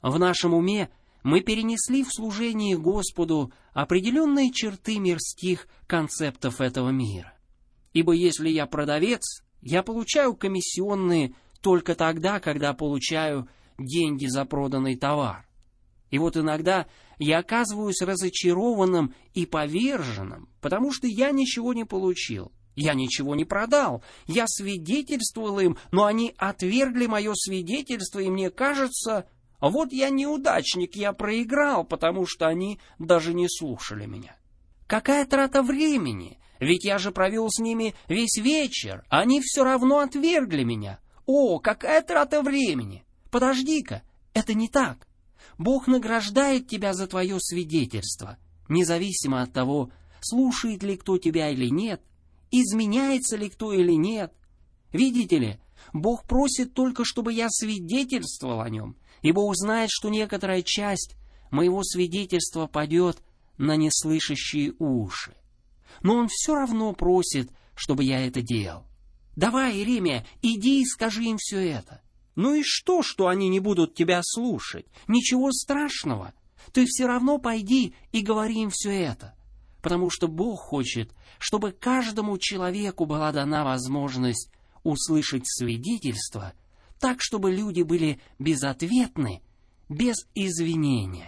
[SPEAKER 1] В нашем уме мы перенесли в служении Господу определенные черты мирских концептов этого мира. Ибо если я продавец, я получаю комиссионные только тогда, когда получаю деньги за проданный товар. И вот иногда я оказываюсь разочарованным и поверженным, потому что я ничего не получил, я ничего не продал, я свидетельствовал им, но они отвергли мое свидетельство, и мне кажется, вот я неудачник, я проиграл, потому что они даже не слушали меня. Какая трата времени? Ведь я же провел с ними весь вечер, а они все равно отвергли меня. О, какая трата времени! Подожди-ка, это не так. Бог награждает тебя за твое свидетельство, независимо от того, слушает ли кто тебя или нет, изменяется ли кто или нет. Видите ли, Бог просит только, чтобы я свидетельствовал о нем, ибо узнает, что некоторая часть моего свидетельства падет на неслышащие уши. Но Он все равно просит, чтобы я это делал. Давай, Иеремия, иди и скажи им все это. Ну и что, что они не будут тебя слушать? Ничего страшного. Ты все равно пойди и говори им все это. Потому что Бог хочет, чтобы каждому человеку была дана возможность услышать свидетельство, так, чтобы люди были безответны, без извинения.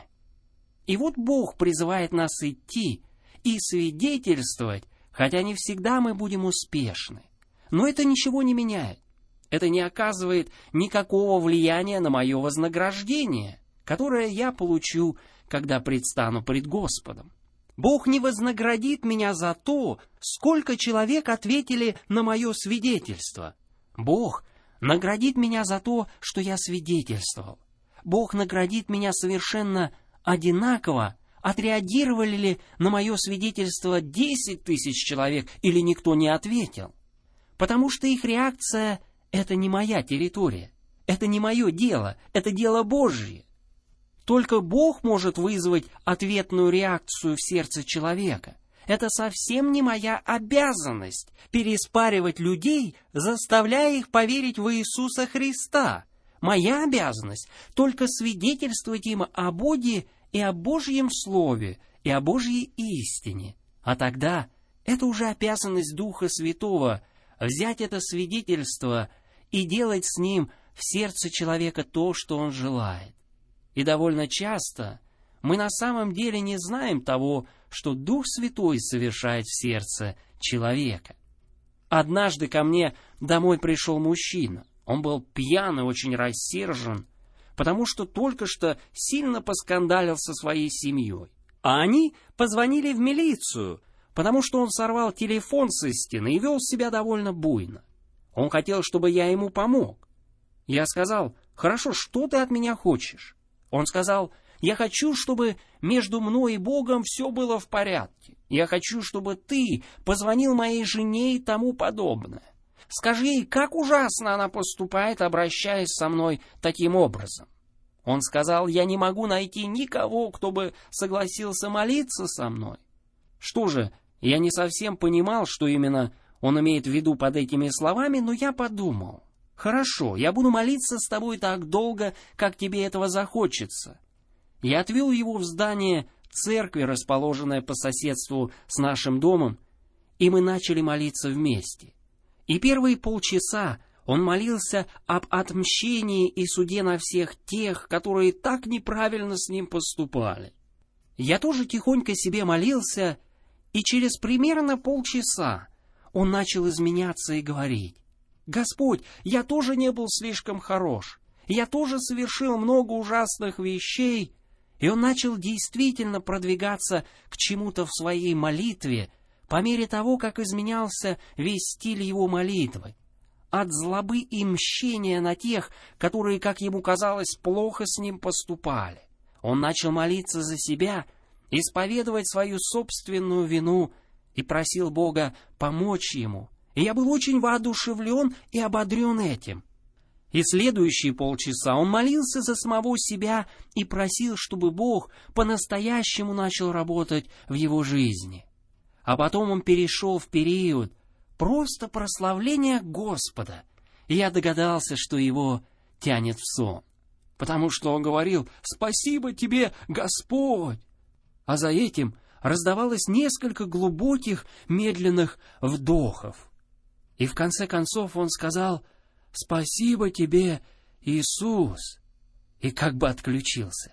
[SPEAKER 1] И вот Бог призывает нас идти и свидетельствовать, хотя не всегда мы будем успешны. Но это ничего не меняет. Это не оказывает никакого влияния на мое вознаграждение, которое я получу, когда предстану пред Господом. Бог не вознаградит меня за то, сколько человек ответили на мое свидетельство. Бог наградит меня за то, что я свидетельствовал. Бог наградит меня совершенно одинаково, отреагировали ли на мое свидетельство десять тысяч человек или никто не ответил. Потому что их реакция — это не моя территория, это не мое дело, это дело Божье. Только Бог может вызвать ответную реакцию в сердце человека. Это совсем не моя обязанность переспаривать людей, заставляя их поверить в Иисуса Христа. Моя обязанность только свидетельствовать им о Боге и о Божьем Слове, и о Божьей истине. А тогда это уже обязанность Духа Святого взять это свидетельство и делать с ним в сердце человека то, что он желает. И довольно часто мы на самом деле не знаем того, что Дух Святой совершает в сердце человека. Однажды ко мне домой пришел мужчина. Он был пьян и очень рассержен, потому что только что сильно поскандалил со своей семьей. А они позвонили в милицию, потому что он сорвал телефон со стены и вел себя довольно буйно. Он хотел, чтобы я ему помог. Я сказал: «Хорошо, что ты от меня хочешь?» Он сказал: «Я хочу, чтобы между мной и Богом все было в порядке. Я хочу, чтобы ты позвонил моей жене и тому подобное. Скажи ей, как ужасно она поступает, обращаясь со мной таким образом». Он сказал: «Я не могу найти никого, кто бы согласился молиться со мной». Что же, я не совсем понимал, что именно он имеет в виду под этими словами, но я подумал: «Хорошо, я буду молиться с тобой так долго, как тебе этого захочется». Я отвел его в здание церкви, расположенное по соседству с нашим домом, и мы начали молиться вместе. И первые полчаса он молился об отмщении и суде на всех тех, которые так неправильно с ним поступали. Я тоже тихонько себе молился, и через примерно полчаса он начал изменяться и говорить: «Господь, я тоже не был слишком хорош, я тоже совершил много ужасных вещей». И он начал действительно продвигаться к чему-то в своей молитве по мере того, как изменялся весь стиль его молитвы. От злобы и мщения на тех, которые, как ему казалось, плохо с ним поступали. Он начал молиться за себя, исповедовать свою собственную вину и просил Бога помочь ему. И я был очень воодушевлен и ободрен этим. И следующие полчаса он молился за самого себя и просил, чтобы Бог по-настоящему начал работать в его жизни. А потом он перешел в период просто прославления Господа, и я догадался, что его тянет в сон. потому что он говорил «Спасибо тебе, Господь!» А за этим раздавалось несколько глубоких, медленных вдохов. И в конце концов он сказал «Спасибо тебе, Иисус!» и как бы отключился.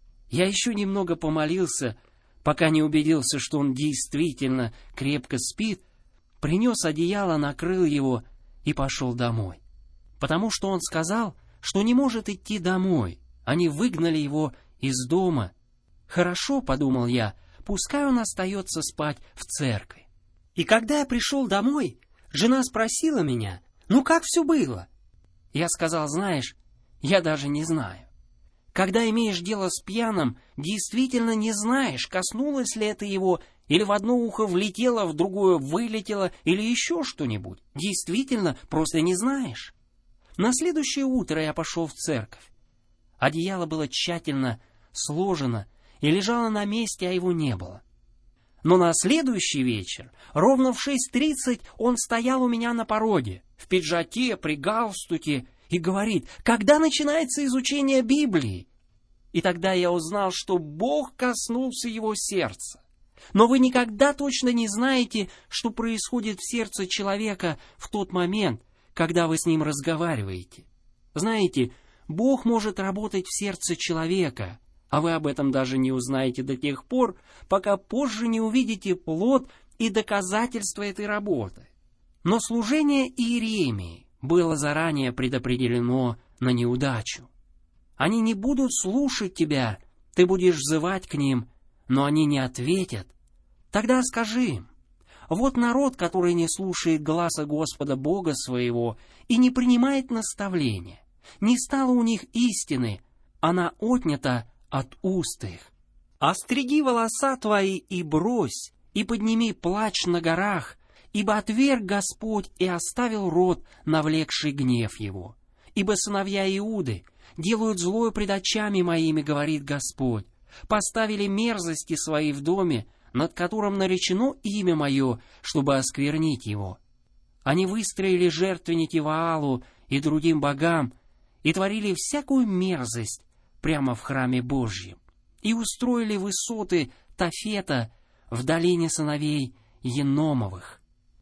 [SPEAKER 1] Я еще немного помолился, пока не убедился, что он действительно крепко спит, принес одеяло, накрыл его и пошел домой. Потому что он сказал, что не может идти домой. Они выгнали его из дома. «Хорошо», — подумал я, — «пускай он остается спать в церкви». И когда я пришел домой, жена спросила меня, «Ну как все было?» Я сказал, «Знаешь, я даже не знаю». Когда имеешь дело с пьяным, действительно не знаешь, коснулось ли это его, или в одно ухо влетело, в другое вылетело, или еще что-нибудь. Действительно, просто не знаешь. На следующее утро я пошел в церковь. Одеяло было тщательно сложено и лежало на месте, а его не было. Но на следующий вечер, ровно в шесть тридцать, он стоял у меня на пороге, в пиджаке, при галстуке, и говорит, когда начинается изучение Библии? И тогда я узнал, что Бог коснулся его сердца. Но вы никогда точно не знаете, что происходит в сердце человека в тот момент, когда вы с ним разговариваете. Знаете, Бог может работать в сердце человека, а вы об этом даже не узнаете до тех пор, пока позже не увидите плод и доказательства этой работы. Но служение Иеремии было заранее предопределено на неудачу. Они не будут слушать тебя, ты будешь взывать к ним, но они не ответят. Тогда скажи им, вот народ, который не слушает гласа Господа Бога своего и не принимает наставления. Не стало у них истины, она отнята от уст их. Остриги волоса твои и брось, и подними плач на горах, ибо отверг Господь и оставил род, навлекший гнев его. Ибо сыновья Иуды делают злое пред очами моими, говорит Господь, поставили мерзости свои в доме, над которым наречено имя мое, чтобы осквернить его. Они выстроили жертвенники Ваалу и другим богам и творили всякую мерзость прямо в храме Божьем, и устроили высоты Тофета в долине сыновей Еномовых,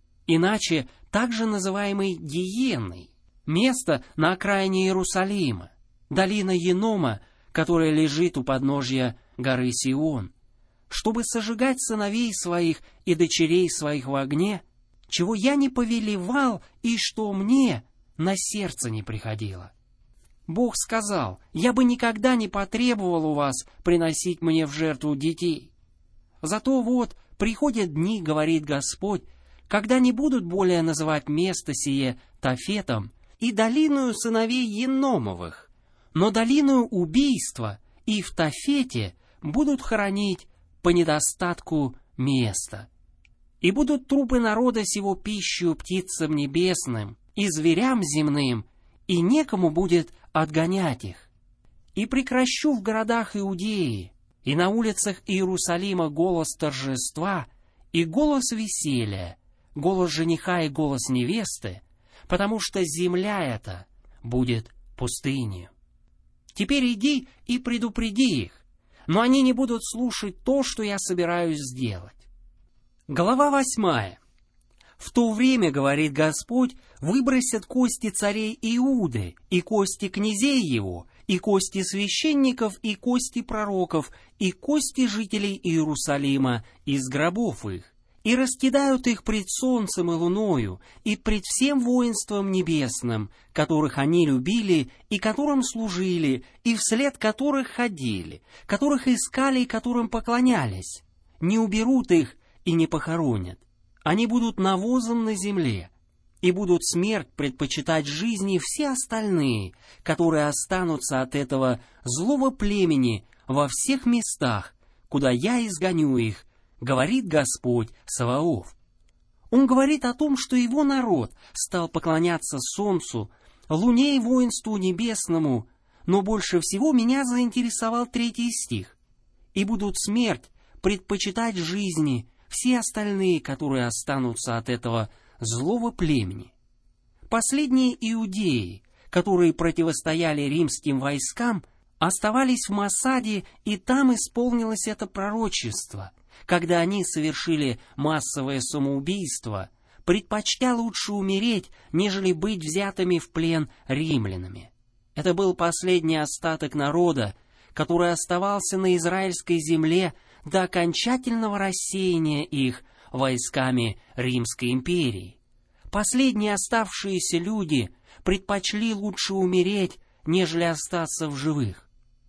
[SPEAKER 1] иначе также называемой Гиенной, место на окраине Иерусалима, долина Енома, которая лежит у подножья горы Сион, чтобы сожигать сыновей своих и дочерей своих в огне, чего я не повелевал и что мне на сердце не приходило. Бог сказал, я бы никогда не потребовал у вас приносить мне в жертву детей. Зато вот приходят дни, говорит Господь, когда не будут более называть место сие Тофетом и долиною сыновей Еномовых, но долиною убийства и в Тофете будут хоронить по недостатку места. И будут трупы народа сего пищу птицам небесным и зверям земным, и некому будет отгонять их. И прекращу в городах Иудеи, и на улицах Иерусалима голос торжества, и голос веселья, голос жениха и голос невесты, потому что земля эта будет пустынью. Теперь иди и предупреди их, но они не будут слушать то, что я собираюсь сделать. Глава восьмая. В то время, говорит Господь, выбросят кости царей Иуды, и кости князей его, и кости священников, и кости пророков, и кости жителей Иерусалима из гробов их, и раскидают их пред солнцем и луною, и пред всем воинством небесным, которых они любили, и которым служили, и вслед которых ходили, которых искали и которым поклонялись. Не уберут их и не похоронят. Они будут навозом на земле, и будут смерть предпочитать жизни все остальные, которые останутся от этого злого племени во всех местах, куда я изгоню их, говорит Господь Саваоф. Он говорит о том, что его народ стал поклоняться солнцу, луне и воинству небесному, но больше всего меня заинтересовал третий стих. И будут смерть предпочитать жизни все остальные, которые останутся от этого злого племени. Последние иудеи, которые противостояли римским войскам, оставались в Масаде, и там исполнилось это пророчество, когда они совершили массовое самоубийство, предпочтя лучше умереть, нежели быть взятыми в плен римлянами. Это был последний остаток народа, который оставался на израильской земле до окончательного рассеяния их войсками Римской империи. Последние оставшиеся люди предпочли лучше умереть, нежели остаться в живых.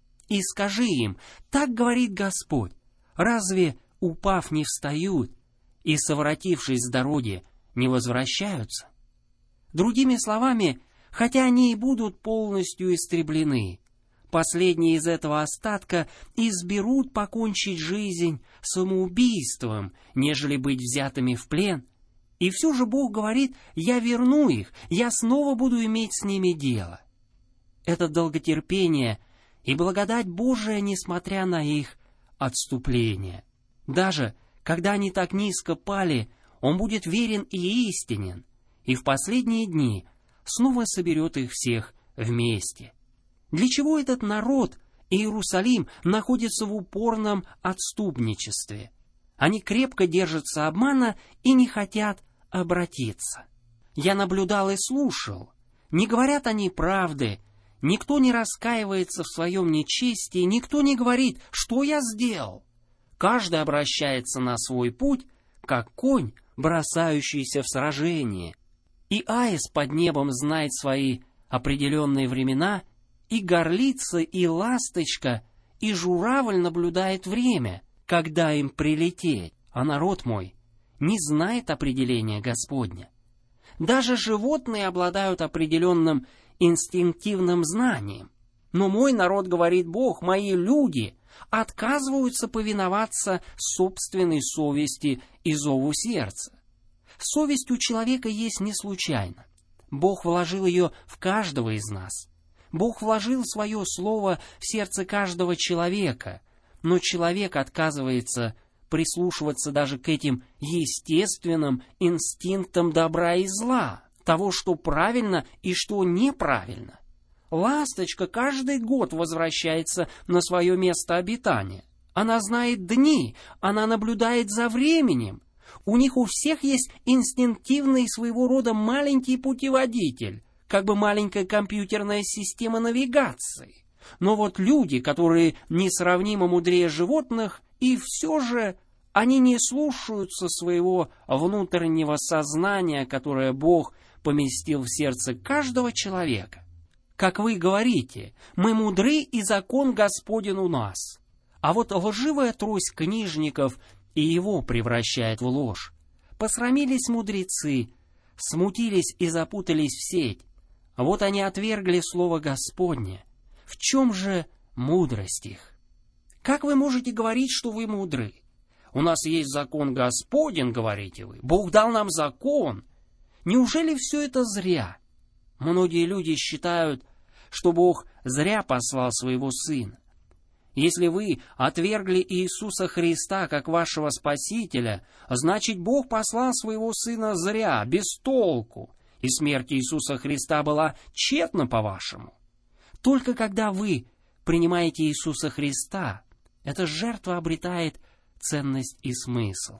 [SPEAKER 1] И скажи им: так говорит Господь, разве, упав, не встают, и, совратившись с дороги, не возвращаются? Другими словами, хотя они и будут полностью истреблены, последние из этого остатка изберут покончить жизнь самоубийством, нежели быть взятыми в плен. И все же Бог говорит: я верну их, я снова буду иметь с ними дело. Это долготерпение и благодать Божия, несмотря на их отступление. Даже когда они так низко пали, Он будет верен и истинен, и в последние дни снова соберет их всех вместе. Для чего этот народ, Иерусалим, находится в упорном отступничестве? Они крепко держатся обмана и не хотят обратиться. Я наблюдал и слушал. Не говорят они правды, никто не раскаивается в своем нечестии, никто не говорит: что я сделал. Каждый обращается на свой путь, как конь, бросающийся в сражение. И аист под небом знает свои определенные времена, и горлица, и ласточка, и журавль наблюдает время, когда им прилететь, а народ мой не знает определения Господня. Даже животные обладают определенным инстинктивным знанием. Но мой народ, говорит Бог, мои люди отказываются повиноваться собственной совести и зову сердца. Совесть у человека есть не случайно. Бог вложил ее в каждого из нас. Бог вложил свое слово в сердце каждого человека, но человек отказывается прислушиваться даже к этим естественным инстинктам добра и зла, того, что правильно и что неправильно. Ласточка каждый год возвращается на свое место обитания. Она знает дни, она наблюдает за временем. У них у всех есть инстинктивный своего рода маленький путеводитель, как бы маленькая компьютерная система навигации. Но вот люди, которые несравнимо мудрее животных, и все же они не слушаются своего внутреннего сознания, которое Бог поместил в сердце каждого человека. Как вы говорите, мы мудры, и закон Господен у нас. А вот лживая трость книжников и его превращает в ложь. Посрамились мудрецы, смутились и запутались в сеть. Вот они отвергли слово Господне. В чем же мудрость их? Как вы можете говорить, что вы мудры? У нас есть закон Господень, говорите вы. Бог дал нам закон. Неужели все это зря? Многие люди считают, что Бог зря послал своего Сына. Если вы отвергли Иисуса Христа как вашего Спасителя, значит, Бог послал своего Сына зря, без толку, и смерть Иисуса Христа была тщетна, по-вашему. Только когда вы принимаете Иисуса Христа, эта жертва обретает ценность и смысл.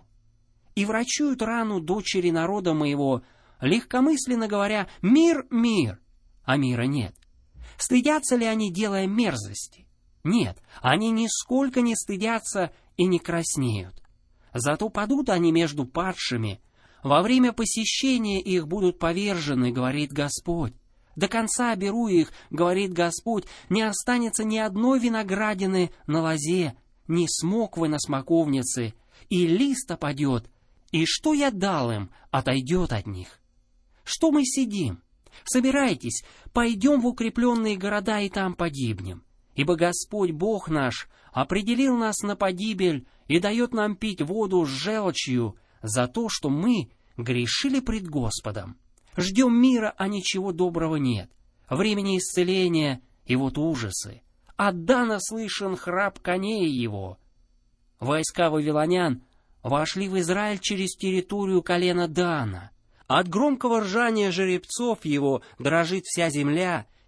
[SPEAKER 1] И врачуют рану дочери народа моего, легкомысленно говоря: «Мир, мир», а мира нет. Стыдятся ли они, делая мерзости? Нет, они нисколько не стыдятся и не краснеют. Зато падут они между падшими. Во время посещения их будут повержены, говорит Господь. До конца оберу их, говорит Господь, не останется ни одной виноградины на лозе, ни смоквы на смоковнице, и лист опадет, и что я дал им, отойдет от них. Что мы сидим? Собирайтесь, пойдем в укрепленные города и там погибнем. Ибо Господь Бог наш определил нас на погибель и дает нам пить воду с желчью за то, что мы грешили пред Господом. Ждем мира, а ничего доброго нет. Времени исцеления, и вот ужасы. От Дана слышен храп коней его. Войска вавилонян вошли в Израиль через территорию колена Дана. От громкого ржания жеребцов его дрожит вся земля,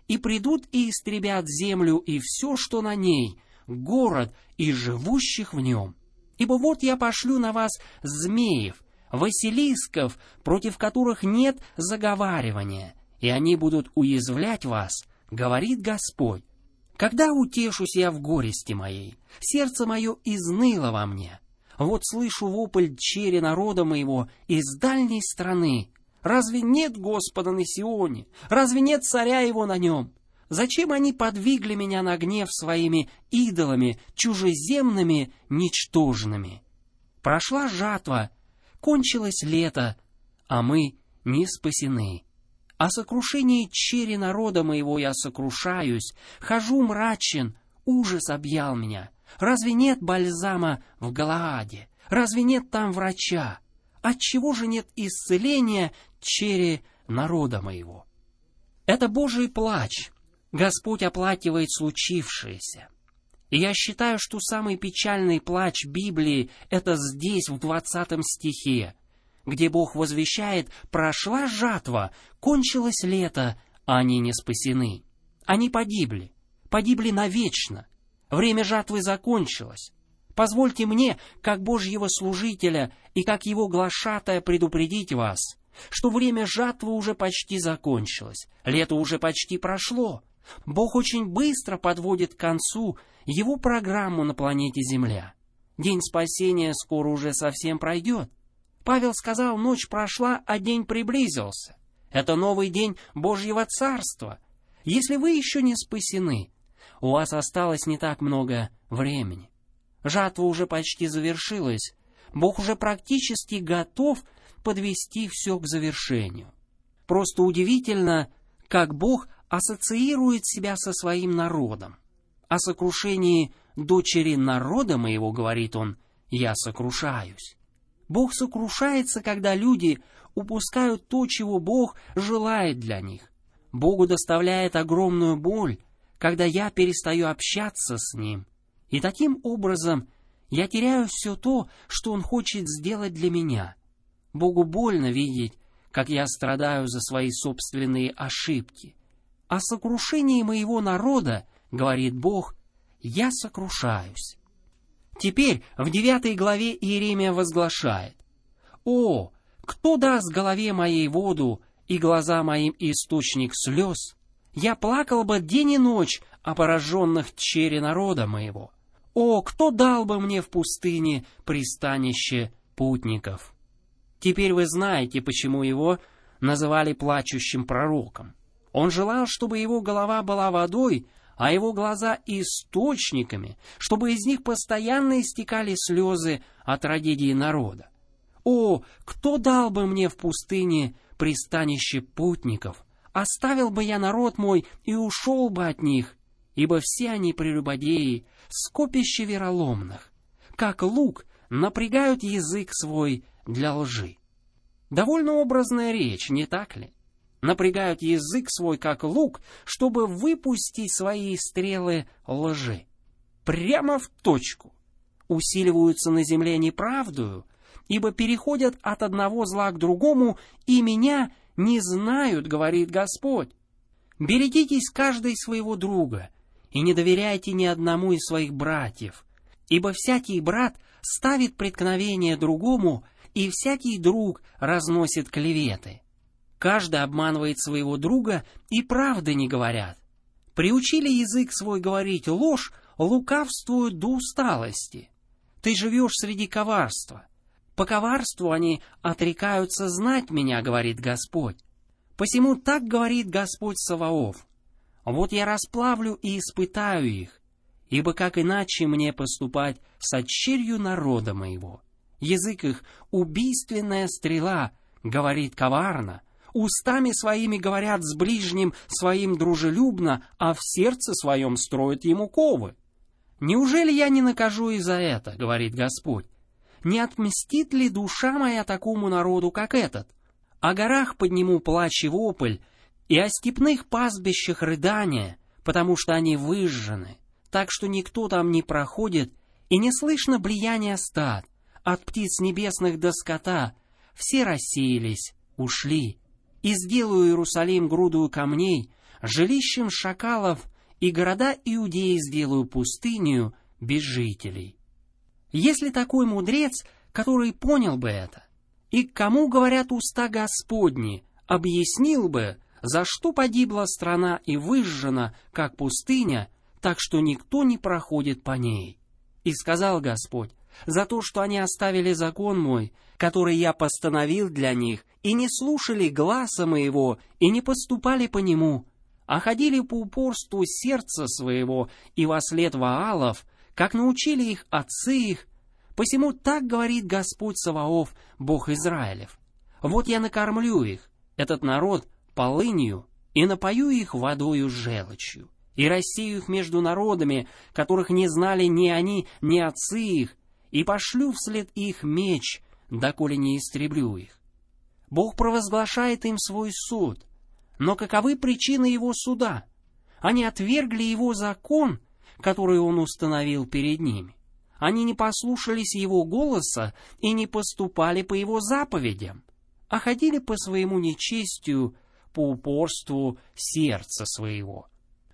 [SPEAKER 1] и придут и истребят землю и все, что на ней, город и живущих в нем. Ибо вот я пошлю на вас змеев, василисков, против которых нет заговаривания, и они будут уязвлять вас, говорит Господь. Когда утешусь я в горести моей, сердце мое изныло во мне. Вот слышу вопль чери народа моего из дальней страны. Разве нет Господа на Сионе? Разве нет царя его на нем? Зачем они подвигли меня на гнев своими идолами, чужеземными, ничтожными? Прошла жатва, кончилось лето, а мы не спасены. О сокрушении чери народа моего я сокрушаюсь, хожу мрачен, ужас объял меня. Разве нет бальзама в Галааде? Разве нет там врача? Отчего же нет исцеления чери народа моего? Это Божий плач. Господь оплакивает случившееся. И я считаю, что самый печальный плач Библии — это здесь, в двадцатом стихе, где Бог возвещает: «Прошла жатва, кончилось лето, а они не спасены». Они погибли, погибли навечно. Время жатвы закончилось. Позвольте мне, как Божьего служителя и как его глашатая, предупредить вас, что время жатвы уже почти закончилось, лето уже почти прошло. Бог очень быстро подводит к концу его программу на планете Земля. День спасения скоро уже совсем пройдет. Павел сказал: ночь прошла, а день приблизился. Это новый день Божьего Царства. Если вы еще не спасены, у вас осталось не так много времени. Жатва уже почти завершилась. Бог уже практически готов подвести все к завершению. Просто удивительно, как Бог ассоциирует себя со своим народом. О сокрушении дочери народа моего, говорит он, я сокрушаюсь. Бог сокрушается, когда люди упускают то, чего Бог желает для них. Богу доставляет огромную боль, когда я перестаю общаться с Ним. И таким образом я теряю все то, что Он хочет сделать для меня. Богу больно видеть, как я страдаю за свои собственные ошибки. О сокрушении моего народа, говорит Бог, я сокрушаюсь. Теперь в девятой главе Иеремия возглашает: «О, кто даст голове моей воду и глаза моим источник слез? Я плакал бы день и ночь о пораженных чери народа моего. О, кто дал бы мне в пустыне пристанище путников?» Теперь вы знаете, почему его называли плачущим пророком. Он желал, чтобы его голова была водой, а его глаза источниками, чтобы из них постоянно истекали слезы от трагедии народа. «О, кто дал бы мне в пустыне пристанище путников? Оставил бы я народ мой и ушел бы от них, ибо все они прелюбодеи, скопище вероломных, как лук напрягают язык свой для лжи». Довольно образная речь, не так ли? Напрягают язык свой, как лук, чтобы выпустить свои стрелы лжи. Прямо в точку. Усиливаются на земле неправдою, ибо переходят от одного зла к другому, и меня не знают, говорит Господь. Берегитесь каждый своего друга, и не доверяйте ни одному из своих братьев, ибо всякий брат ставит преткновение другому, и всякий друг разносит клеветы. Каждый обманывает своего друга, и правды не говорят. Приучили язык свой говорить ложь, лукавствуют до усталости. Ты живешь среди коварства. По коварству они отрекаются знать меня, говорит Господь. Посему так говорит Господь Саваоф: вот я расплавлю и испытаю их, ибо как иначе мне поступать с отчерью народа моего? Язык их — убийственная стрела, говорит коварно. Устами своими говорят с ближним своим дружелюбно, а в сердце своем строят ему ковы. Неужели я не накажу и за это, говорит Господь? Не отмстит ли душа моя такому народу, как этот? О горах подниму плач и вопль, и о степных пастбищах рыдания, потому что они выжжены, так что никто там не проходит, и не слышно блияния стад, от птиц небесных до скота. Все рассеялись, ушли. И сделаю Иерусалим грудою камней, жилищем шакалов, и города Иудеи сделаю пустынью без жителей». Если такой мудрец, который понял бы это, и к кому говорят уста Господни, объяснил бы, за что погибла страна и выжжена, как пустыня, так что никто не проходит по ней. И сказал Господь: за то, что они оставили закон мой, который я постановил для них, и не слушали гласа моего, и не поступали по нему, а ходили по упорству сердца своего и вослед Ваалов, как научили их отцы их, посему так говорит Господь Саваоф, Бог Израилев: вот я накормлю их, этот народ, полынью, и напою их водою с желчью, и рассею их между народами, которых не знали ни они, ни отцы их, и пошлю вслед их меч, доколе не истреблю их. Бог провозглашает им свой суд. Но каковы причины его суда? Они отвергли его закон, который он установил перед ними. Они не послушались его голоса и не поступали по его заповедям, а ходили по своему нечестию, по упорству сердца своего.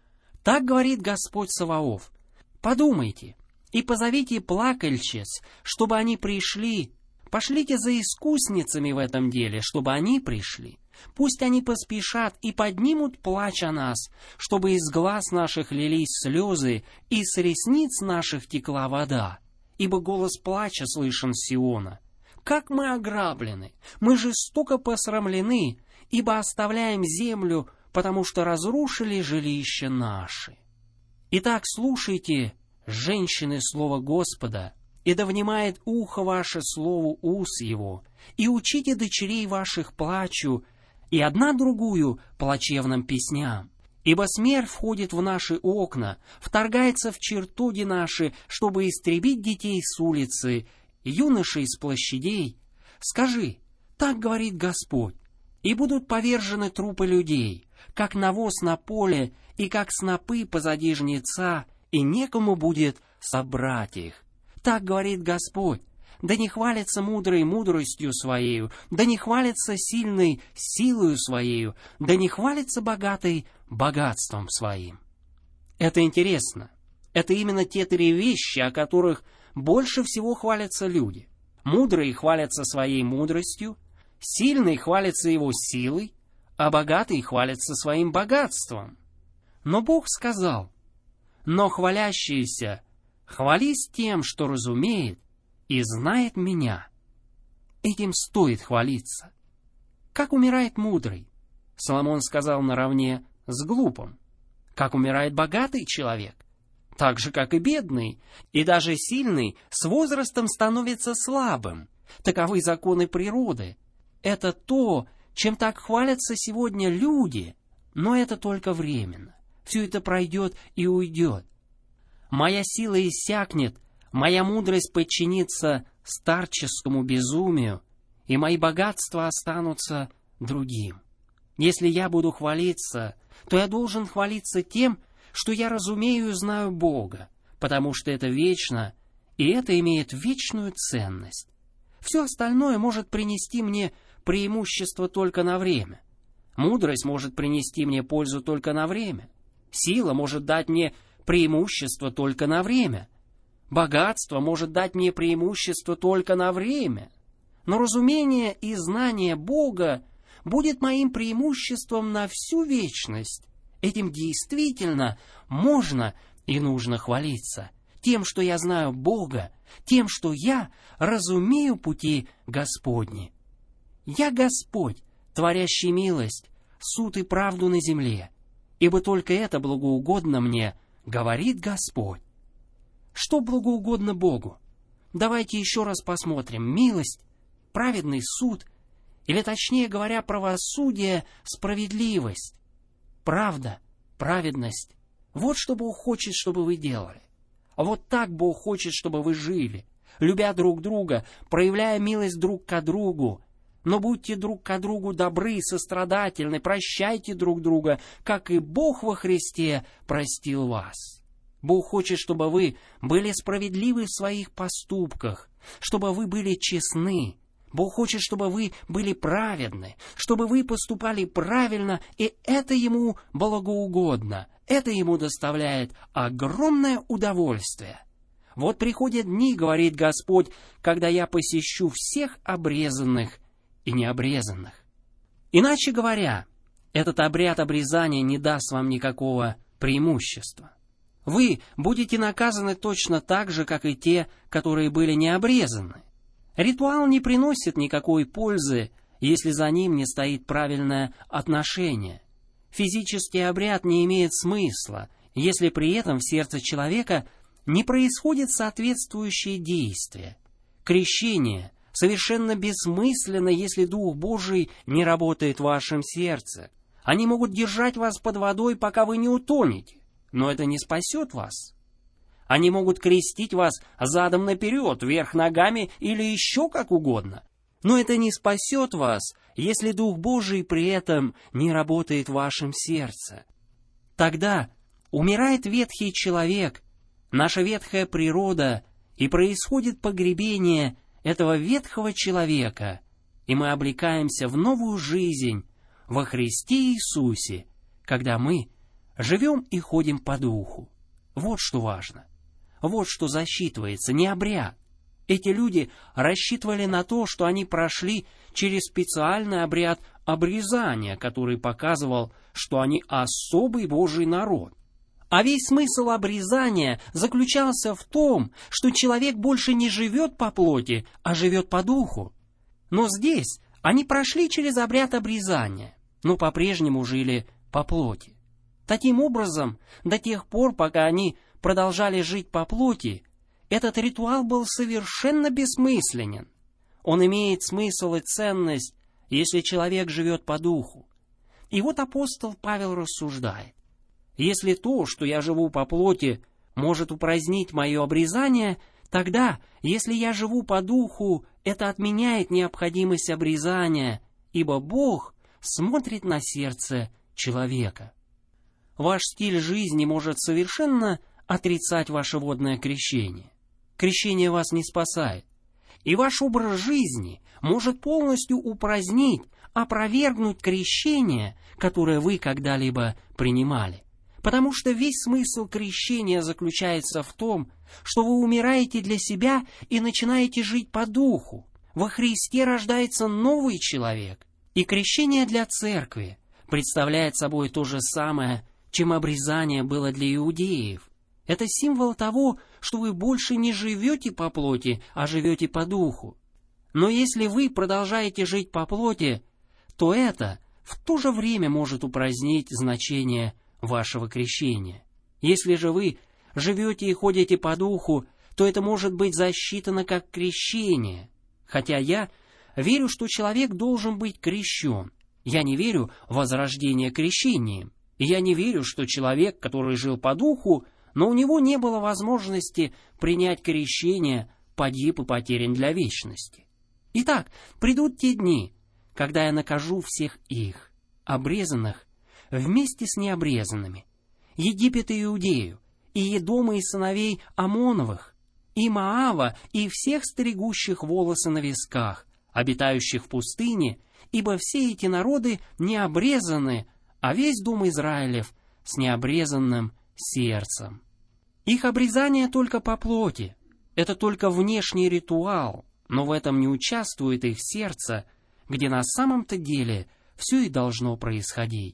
[SPEAKER 1] Так говорит Господь Саваоф: подумайте и позовите плакальщиц, чтобы они пришли, пошлите за искусницами в этом деле, чтобы они пришли. Пусть они поспешат и поднимут плач о нас, чтобы из глаз наших лились слезы, и с ресниц наших текла вода. Ибо голос плача слышен с Сиона. Как мы ограблены, мы жестоко посрамлены, ибо оставляем землю, потому что разрушили жилища наши. Итак, слушайте, женщины, слово Господа, и да внимает ухо ваше слову уст его, и учите дочерей ваших плачу, и одна другую плачевным песням. Ибо смерть входит в наши окна, вторгается в чертоги наши, чтобы истребить детей с улицы, юношей с площадей. Скажи, так говорит Господь, и будут повержены трупы людей, как навоз на поле, и как снопы позади жнеца, и некому будет собрать их. Так говорит Господь. Да не хвалится мудрый мудростью своею, да не хвалится сильный силою своею, да не хвалится богатый богатством своим. Это интересно. Это именно те три вещи, о которых больше всего хвалятся люди. Мудрый хвалится своей мудростью, сильный хвалится его силой, а богатый хвалится своим богатством. Но Бог сказал: но хвалящийся хвались тем, что разумеет и знает меня. Этим стоит хвалиться. Как умирает мудрый? Соломон сказал наравне с глупым. Как умирает богатый человек? Так же, как и бедный. И даже сильный с возрастом становится слабым. Таковы законы природы. Это то, чем так хвалятся сегодня люди, но это только временно. Все это пройдет и уйдет. Моя сила иссякнет, моя мудрость подчинится старческому безумию, и мои богатства останутся другим. Если я буду хвалиться, то я должен хвалиться тем, что я разумею и знаю Бога, потому что это вечно, и это имеет вечную ценность. Все остальное может принести мне преимущество только на время. Мудрость может принести мне пользу только на время. Сила может дать мне преимущество только на время. Богатство может дать мне преимущество только на время. Но разумение и знание Бога будет моим преимуществом на всю вечность. Этим действительно можно и нужно хвалиться. Тем, что я знаю Бога, тем, что я разумею пути Господни. Я Господь, творящий милость, суд и правду на земле, ибо только это благоугодно мне, говорит Господь. Что благоугодно Богу? Давайте еще раз посмотрим. Милость, праведный суд, или точнее говоря, правосудие, справедливость, правда, праведность. Вот что Бог хочет, чтобы вы делали. Вот так Бог хочет, чтобы вы жили, любя друг друга, проявляя милость друг к другу. Но будьте друг к другу добры, сострадательны, прощайте друг друга, как и Бог во Христе простил вас. Бог хочет, чтобы вы были справедливы в своих поступках, чтобы вы были честны, Бог хочет, чтобы вы были праведны, чтобы вы поступали правильно, и это Ему благоугодно, это Ему доставляет огромное удовольствие. Вот приходят дни, говорит Господь, когда я посещу всех обрезанных и необрезанных. Иначе говоря, этот обряд обрезания не даст вам никакого преимущества. Вы будете наказаны точно так же, как и те, которые были не обрезаны. Ритуал не приносит никакой пользы, если за ним не стоит правильное отношение. Физический обряд не имеет смысла, если при этом в сердце человека не происходит соответствующее действие. Крещение совершенно бессмысленно, если Дух Божий не работает в вашем сердце. Они могут держать вас под водой, пока вы не утонете, но это не спасет вас. Они могут крестить вас задом наперед, вверх ногами или еще как угодно, но это не спасет вас, если Дух Божий при этом не работает в вашем сердце. Тогда умирает ветхий человек, наша ветхая природа, и происходит погребение этого ветхого человека, и мы облекаемся в новую жизнь во Христе Иисусе, когда мы живем и ходим по духу. Вот что важно. Вот что засчитывается, не обряд. Эти люди рассчитывали на то, что они прошли через специальный обряд обрезания, который показывал, что они особый Божий народ. А весь смысл обрезания заключался в том, что человек больше не живет по плоти, а живет по духу. Но здесь они прошли через обряд обрезания, но по-прежнему жили по плоти. Таким образом, до тех пор, пока они продолжали жить по плоти, этот ритуал был совершенно бессмысленен. Он имеет смысл и ценность, если человек живет по духу. И вот апостол Павел рассуждает: если то, что я живу по плоти, может упразднить мое обрезание, тогда, если я живу по духу, это отменяет необходимость обрезания, ибо Бог смотрит на сердце человека. Ваш стиль жизни может совершенно отрицать ваше водное крещение. Крещение вас не спасает. И ваш образ жизни может полностью упразднить, опровергнуть крещение, которое вы когда-либо принимали. Потому что весь смысл крещения заключается в том, что вы умираете для себя и начинаете жить по духу. Во Христе рождается новый человек. И крещение для церкви представляет собой то же самое, чем обрезание было для иудеев. Это символ того, что вы больше не живете по плоти, а живете по духу. Но если вы продолжаете жить по плоти, то это в то же время может упразднить значение вашего крещения. Если же вы живете и ходите по духу, то это может быть засчитано как крещение. Хотя я верю, что человек должен быть крещен. Я не верю в возрождение крещением. И я не верю, что человек, который жил по духу, но у него не было возможности принять крещение, погиб и потерян для вечности. Итак, придут те дни, когда я накажу всех их, обрезанных, вместе с необрезанными, Египет и Иудею, и Едома и сыновей Амоновых, и Моава, и всех стригущих волосы на висках, обитающих в пустыне, ибо все эти народы не обрезаны, а весь дом Израилев с необрезанным сердцем. Их обрезание только по плоти, это только внешний ритуал, но в этом не участвует их сердце, где на самом-то деле все и должно происходить.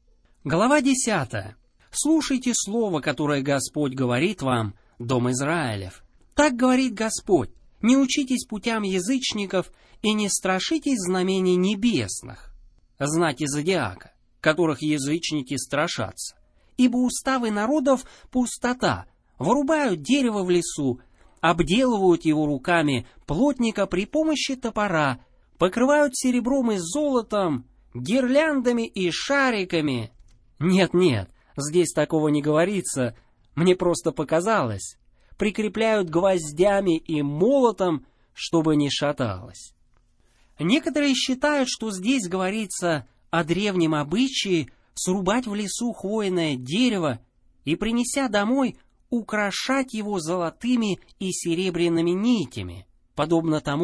[SPEAKER 1] Глава десятая. Слушайте слово, которое Господь говорит вам, дом Израилев. Так говорит Господь: не учитесь путям язычников и не страшитесь знамений небесных, знаки зодиака, которых язычники страшатся. Ибо уставы народов — пустота, вырубают дерево в лесу, обделывают его руками плотника при помощи топора, покрывают серебром и золотом, гирляндами и шариками. Нет-нет, здесь такого не говорится, мне просто показалось. Прикрепляют гвоздями и молотом, чтобы не шаталось. Некоторые считают, что здесь говорится о древнем обычае срубать в лесу хвойное дерево и, принеся домой, украшать его золотыми и серебряными нитями, подобно тому,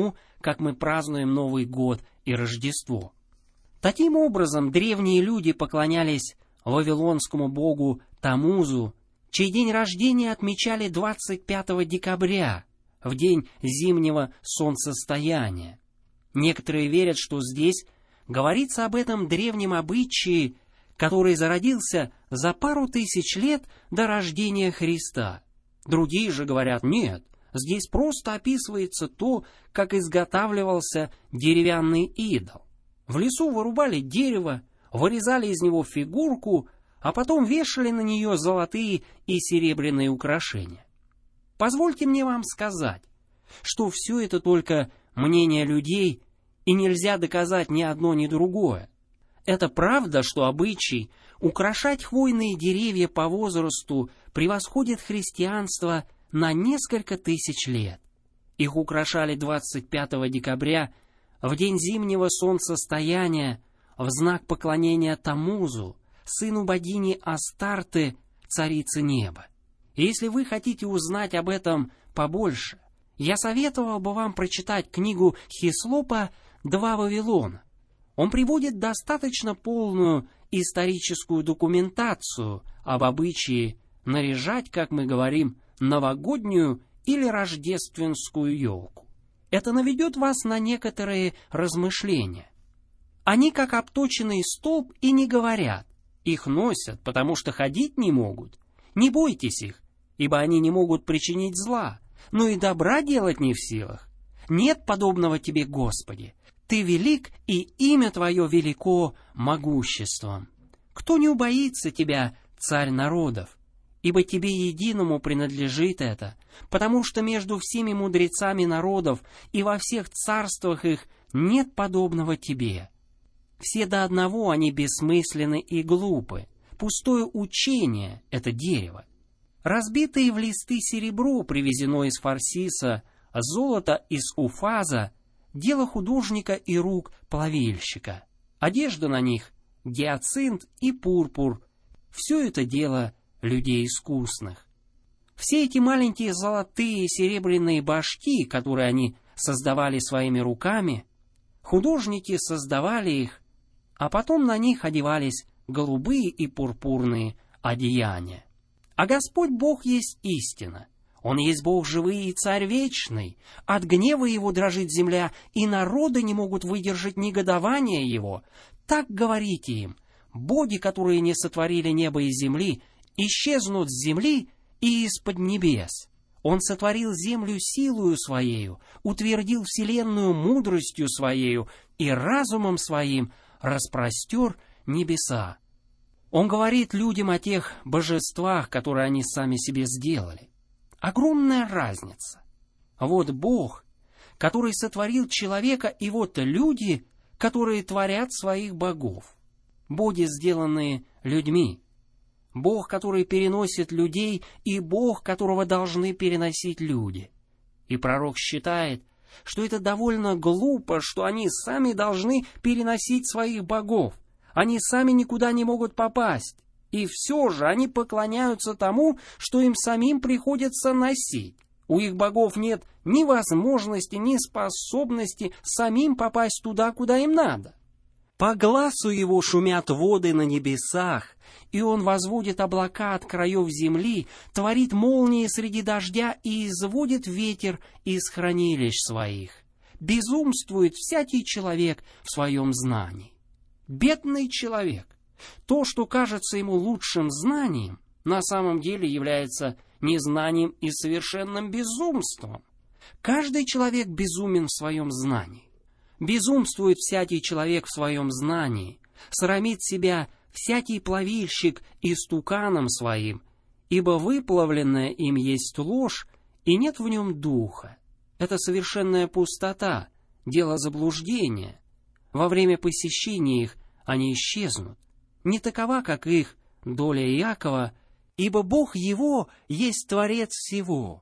[SPEAKER 1] как мы празднуем Новый год и Рождество. Таким образом, древние люди поклонялись вавилонскому богу Тамузу, чей день рождения отмечали двадцать пятого декабря, в день зимнего солнцестояния. Некоторые верят, что здесь говорится об этом древнем обычае, который зародился за пару тысяч лет до рождения Христа. Другие же говорят, нет, здесь просто описывается то, как изготавливался деревянный идол. В лесу вырубали дерево, вырезали из него фигурку, а потом вешали на нее золотые и серебряные украшения. Позвольте мне вам сказать, что все это только мнение людей, и нельзя доказать ни одно, ни другое. Это правда, что обычай украшать хвойные деревья по возрасту превосходит христианство на несколько тысяч лет. Их украшали двадцать пятого декабря, в день зимнего солнцестояния, в знак поклонения Тамузу, сыну богини Астарты, царицы неба. И если вы хотите узнать об этом побольше, я советовал бы вам прочитать книгу Хислопа «Два Вавилона». Он приводит достаточно полную историческую документацию об обычае наряжать, как мы говорим, новогоднюю или рождественскую елку. Это наведет вас на некоторые размышления. Они как обточенный столб и не говорят. Их носят, потому что ходить не могут. Не бойтесь их, ибо они не могут причинить зла, но и добра делать не в силах. Нет подобного тебе, Господи. Ты велик, и имя Твое велико могуществом. Кто не убоится Тебя, Царь народов? Ибо Тебе единому принадлежит это, потому что между всеми мудрецами народов и во всех царствах их нет подобного Тебе. Все до одного они бессмысленны и глупы. Пустое учение — это дерево. Разбитое в листы серебро привезено из Фарсиса, золото из Уфаза, дело художника и рук плавильщика. Одежда на них — гиацинт и пурпур. Все это дело людей искусных. Все эти маленькие золотые и серебряные башки, которые они создавали своими руками, художники создавали их, а потом на них одевались голубые и пурпурные одеяния. А Господь Бог есть истина. Он есть Бог живый и Царь вечный. От гнева Его дрожит земля, и народы не могут выдержать негодования Его. Так говорите им: боги, которые не сотворили небо и земли, исчезнут с земли и из-под небес. Он сотворил землю силою Своею, утвердил вселенную мудростью Своею и разумом Своим распростер небеса. Он говорит людям о тех божествах, которые они сами себе сделали. Огромная разница. Вот Бог, который сотворил человека, и вот люди, которые творят своих богов. Боги, сделанные людьми. Бог, который переносит людей, и Бог, которого должны переносить люди. И пророк считает, что это довольно глупо, что они сами должны переносить своих богов. Они сами никуда не могут попасть. И все же они поклоняются тому, что им самим приходится носить. У их богов нет ни возможности, ни способности самим попасть туда, куда им надо. По глазу его шумят воды на небесах, и он возводит облака от краев земли, творит молнии среди дождя и изводит ветер из хранилищ своих. Безумствует всякий человек в своем знании. Бедный человек! То, что кажется ему лучшим знанием, на самом деле является незнанием и совершенным безумством. Каждый человек безумен в своем знании. Безумствует всякий человек в своем знании, срамит себя всякий плавильщик истуканом своим, ибо выплавленное им есть ложь, и нет в нем духа. Это совершенная пустота, дело заблуждения. Во время посещения их они исчезнут. Не такова, как их доля Иакова, ибо Бог его есть Творец всего.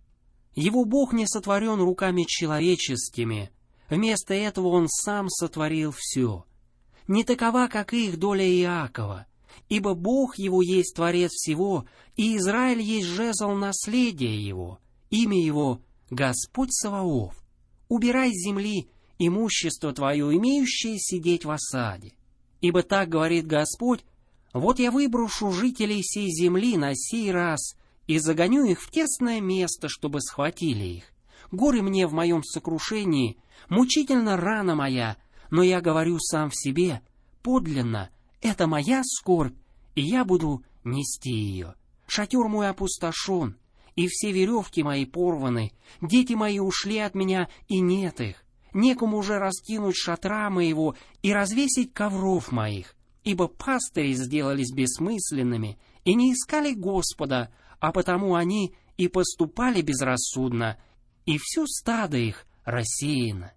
[SPEAKER 1] Его Бог не сотворен руками человеческими, вместо этого Он сам сотворил все. Не такова, как их доля Иакова, ибо Бог его есть Творец всего, и Израиль есть жезл наследия его, имя его Господь Саваоф. убирай с земли имущество твое, имеющее сидеть в осаде. Ибо так говорит Господь: вот я выброшу жителей сей земли на сей раз и загоню их в тесное место, чтобы схватили их. Горе мне в моем сокрушении, мучительно рана моя, но я говорю сам в себе: подлинно, это моя скорбь, и я буду нести ее. Шатер мой опустошен, и все веревки мои порваны, дети мои ушли от меня, и нет их. Некому уже раскинуть шатра моего и развесить ковров моих, ибо пастыри сделались бессмысленными и не искали Господа, а потому они и поступали безрассудно, и все стадо их рассеяно.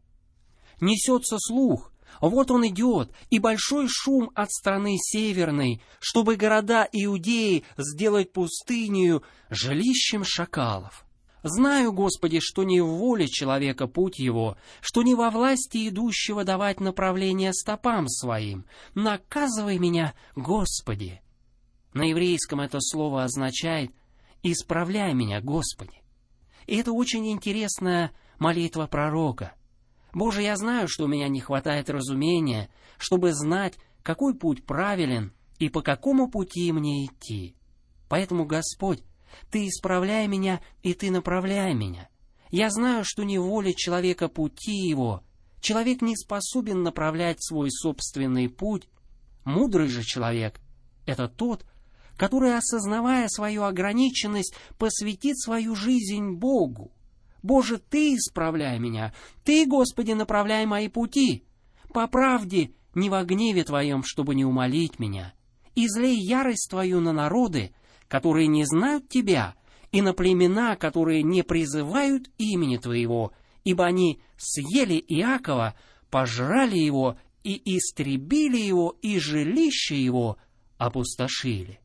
[SPEAKER 1] Несется слух, вот он идет, и большой шум от страны северной, чтобы города Иудеи сделать пустынею, жилищем шакалов. Знаю, Господи, что не в воле человека путь его, что не во власти идущего давать направление стопам своим. Наказывай меня, Господи. На еврейском это слово означает «исправляй меня, Господи». И это очень интересная молитва пророка. Боже, я знаю, что у меня не хватает разумения, чтобы знать, какой путь правилен и по какому пути мне идти. Поэтому, Господь, Ты исправляй меня, и Ты направляй меня. Я знаю, что не воля человека пути его. Человек не способен направлять свой собственный путь. Мудрый же человек — это тот, который, осознавая свою ограниченность, посвятит свою жизнь Богу. Боже, Ты исправляй меня, Ты, Господи, направляй мои пути. По правде, не во гневе Твоем, чтобы не умолить меня. Излей ярость Твою на народы, которые не знают Тебя, и на племена, которые не призывают имени Твоего, ибо они съели Иакова, пожрали его и истребили его, и жилище его опустошили.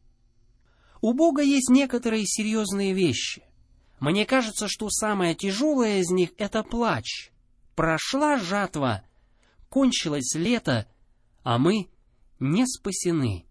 [SPEAKER 1] У Бога есть некоторые серьезные вещи. Мне кажется, что самое тяжелое из них — это плач. Прошла жатва, кончилось лето, а мы не спасены.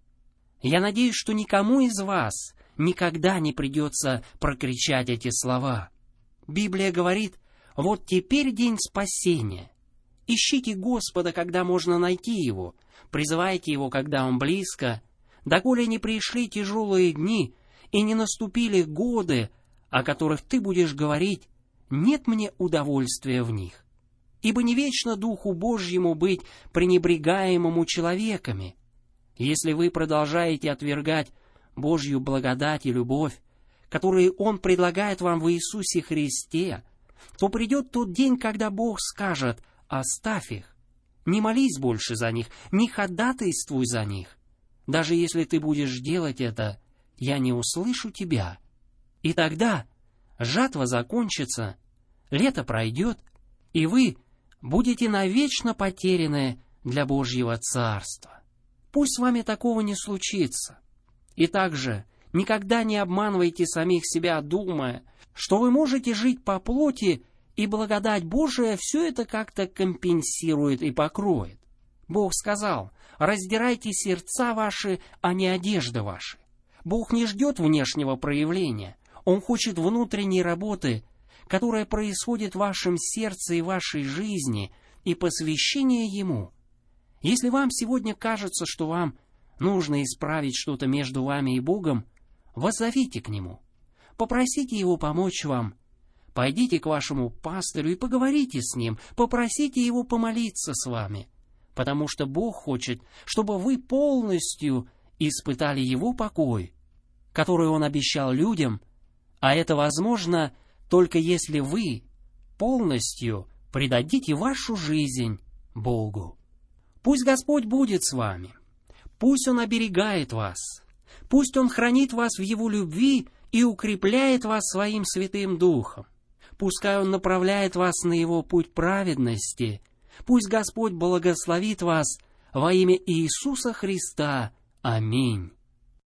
[SPEAKER 1] Я надеюсь, что никому из вас никогда не придется прокричать эти слова. Библия говорит: вот теперь день спасения. Ищите Господа, когда можно найти Его, призывайте Его, когда Он близко, доколе не пришли тяжелые дни и не наступили годы, о которых ты будешь говорить: нет мне удовольствия в них. Ибо не вечно Духу Божьему быть пренебрегаемому человеками. Если вы продолжаете отвергать Божью благодать и любовь, которые Он предлагает вам в Иисусе Христе, то придет тот день, когда Бог скажет: оставь их, не молись больше за них, не ходатайствуй за них. Даже если ты будешь делать это, я не услышу тебя. И тогда жатва закончится, лето пройдет, и вы будете навечно потеряны для Божьего Царства. Пусть с вами такого не случится. И также никогда не обманывайте самих себя, думая, что вы можете жить по плоти, и благодать Божия все это как-то компенсирует и покроет. Бог сказал: раздирайте сердца ваши, а не одежды ваши. Бог не ждет внешнего проявления. Он хочет внутренней работы, которая происходит в вашем сердце и вашей жизни, и посвящения Ему. Если вам сегодня кажется, что вам нужно исправить что-то между вами и Богом, воззовите к Нему. Попросите Его помочь вам. Пойдите к вашему пастырю и поговорите с Ним. Попросите Его помолиться с вами. Потому что Бог хочет, чтобы вы полностью испытали Его покой, который Он обещал людям, а это возможно только если вы полностью предадите вашу жизнь Богу. Пусть Господь будет с вами. Пусть Он оберегает вас. Пусть Он хранит вас в Его любви и укрепляет вас Своим Святым Духом. Пускай Он направляет вас на Его путь праведности. Пусть Господь благословит вас во имя Иисуса Христа. Аминь.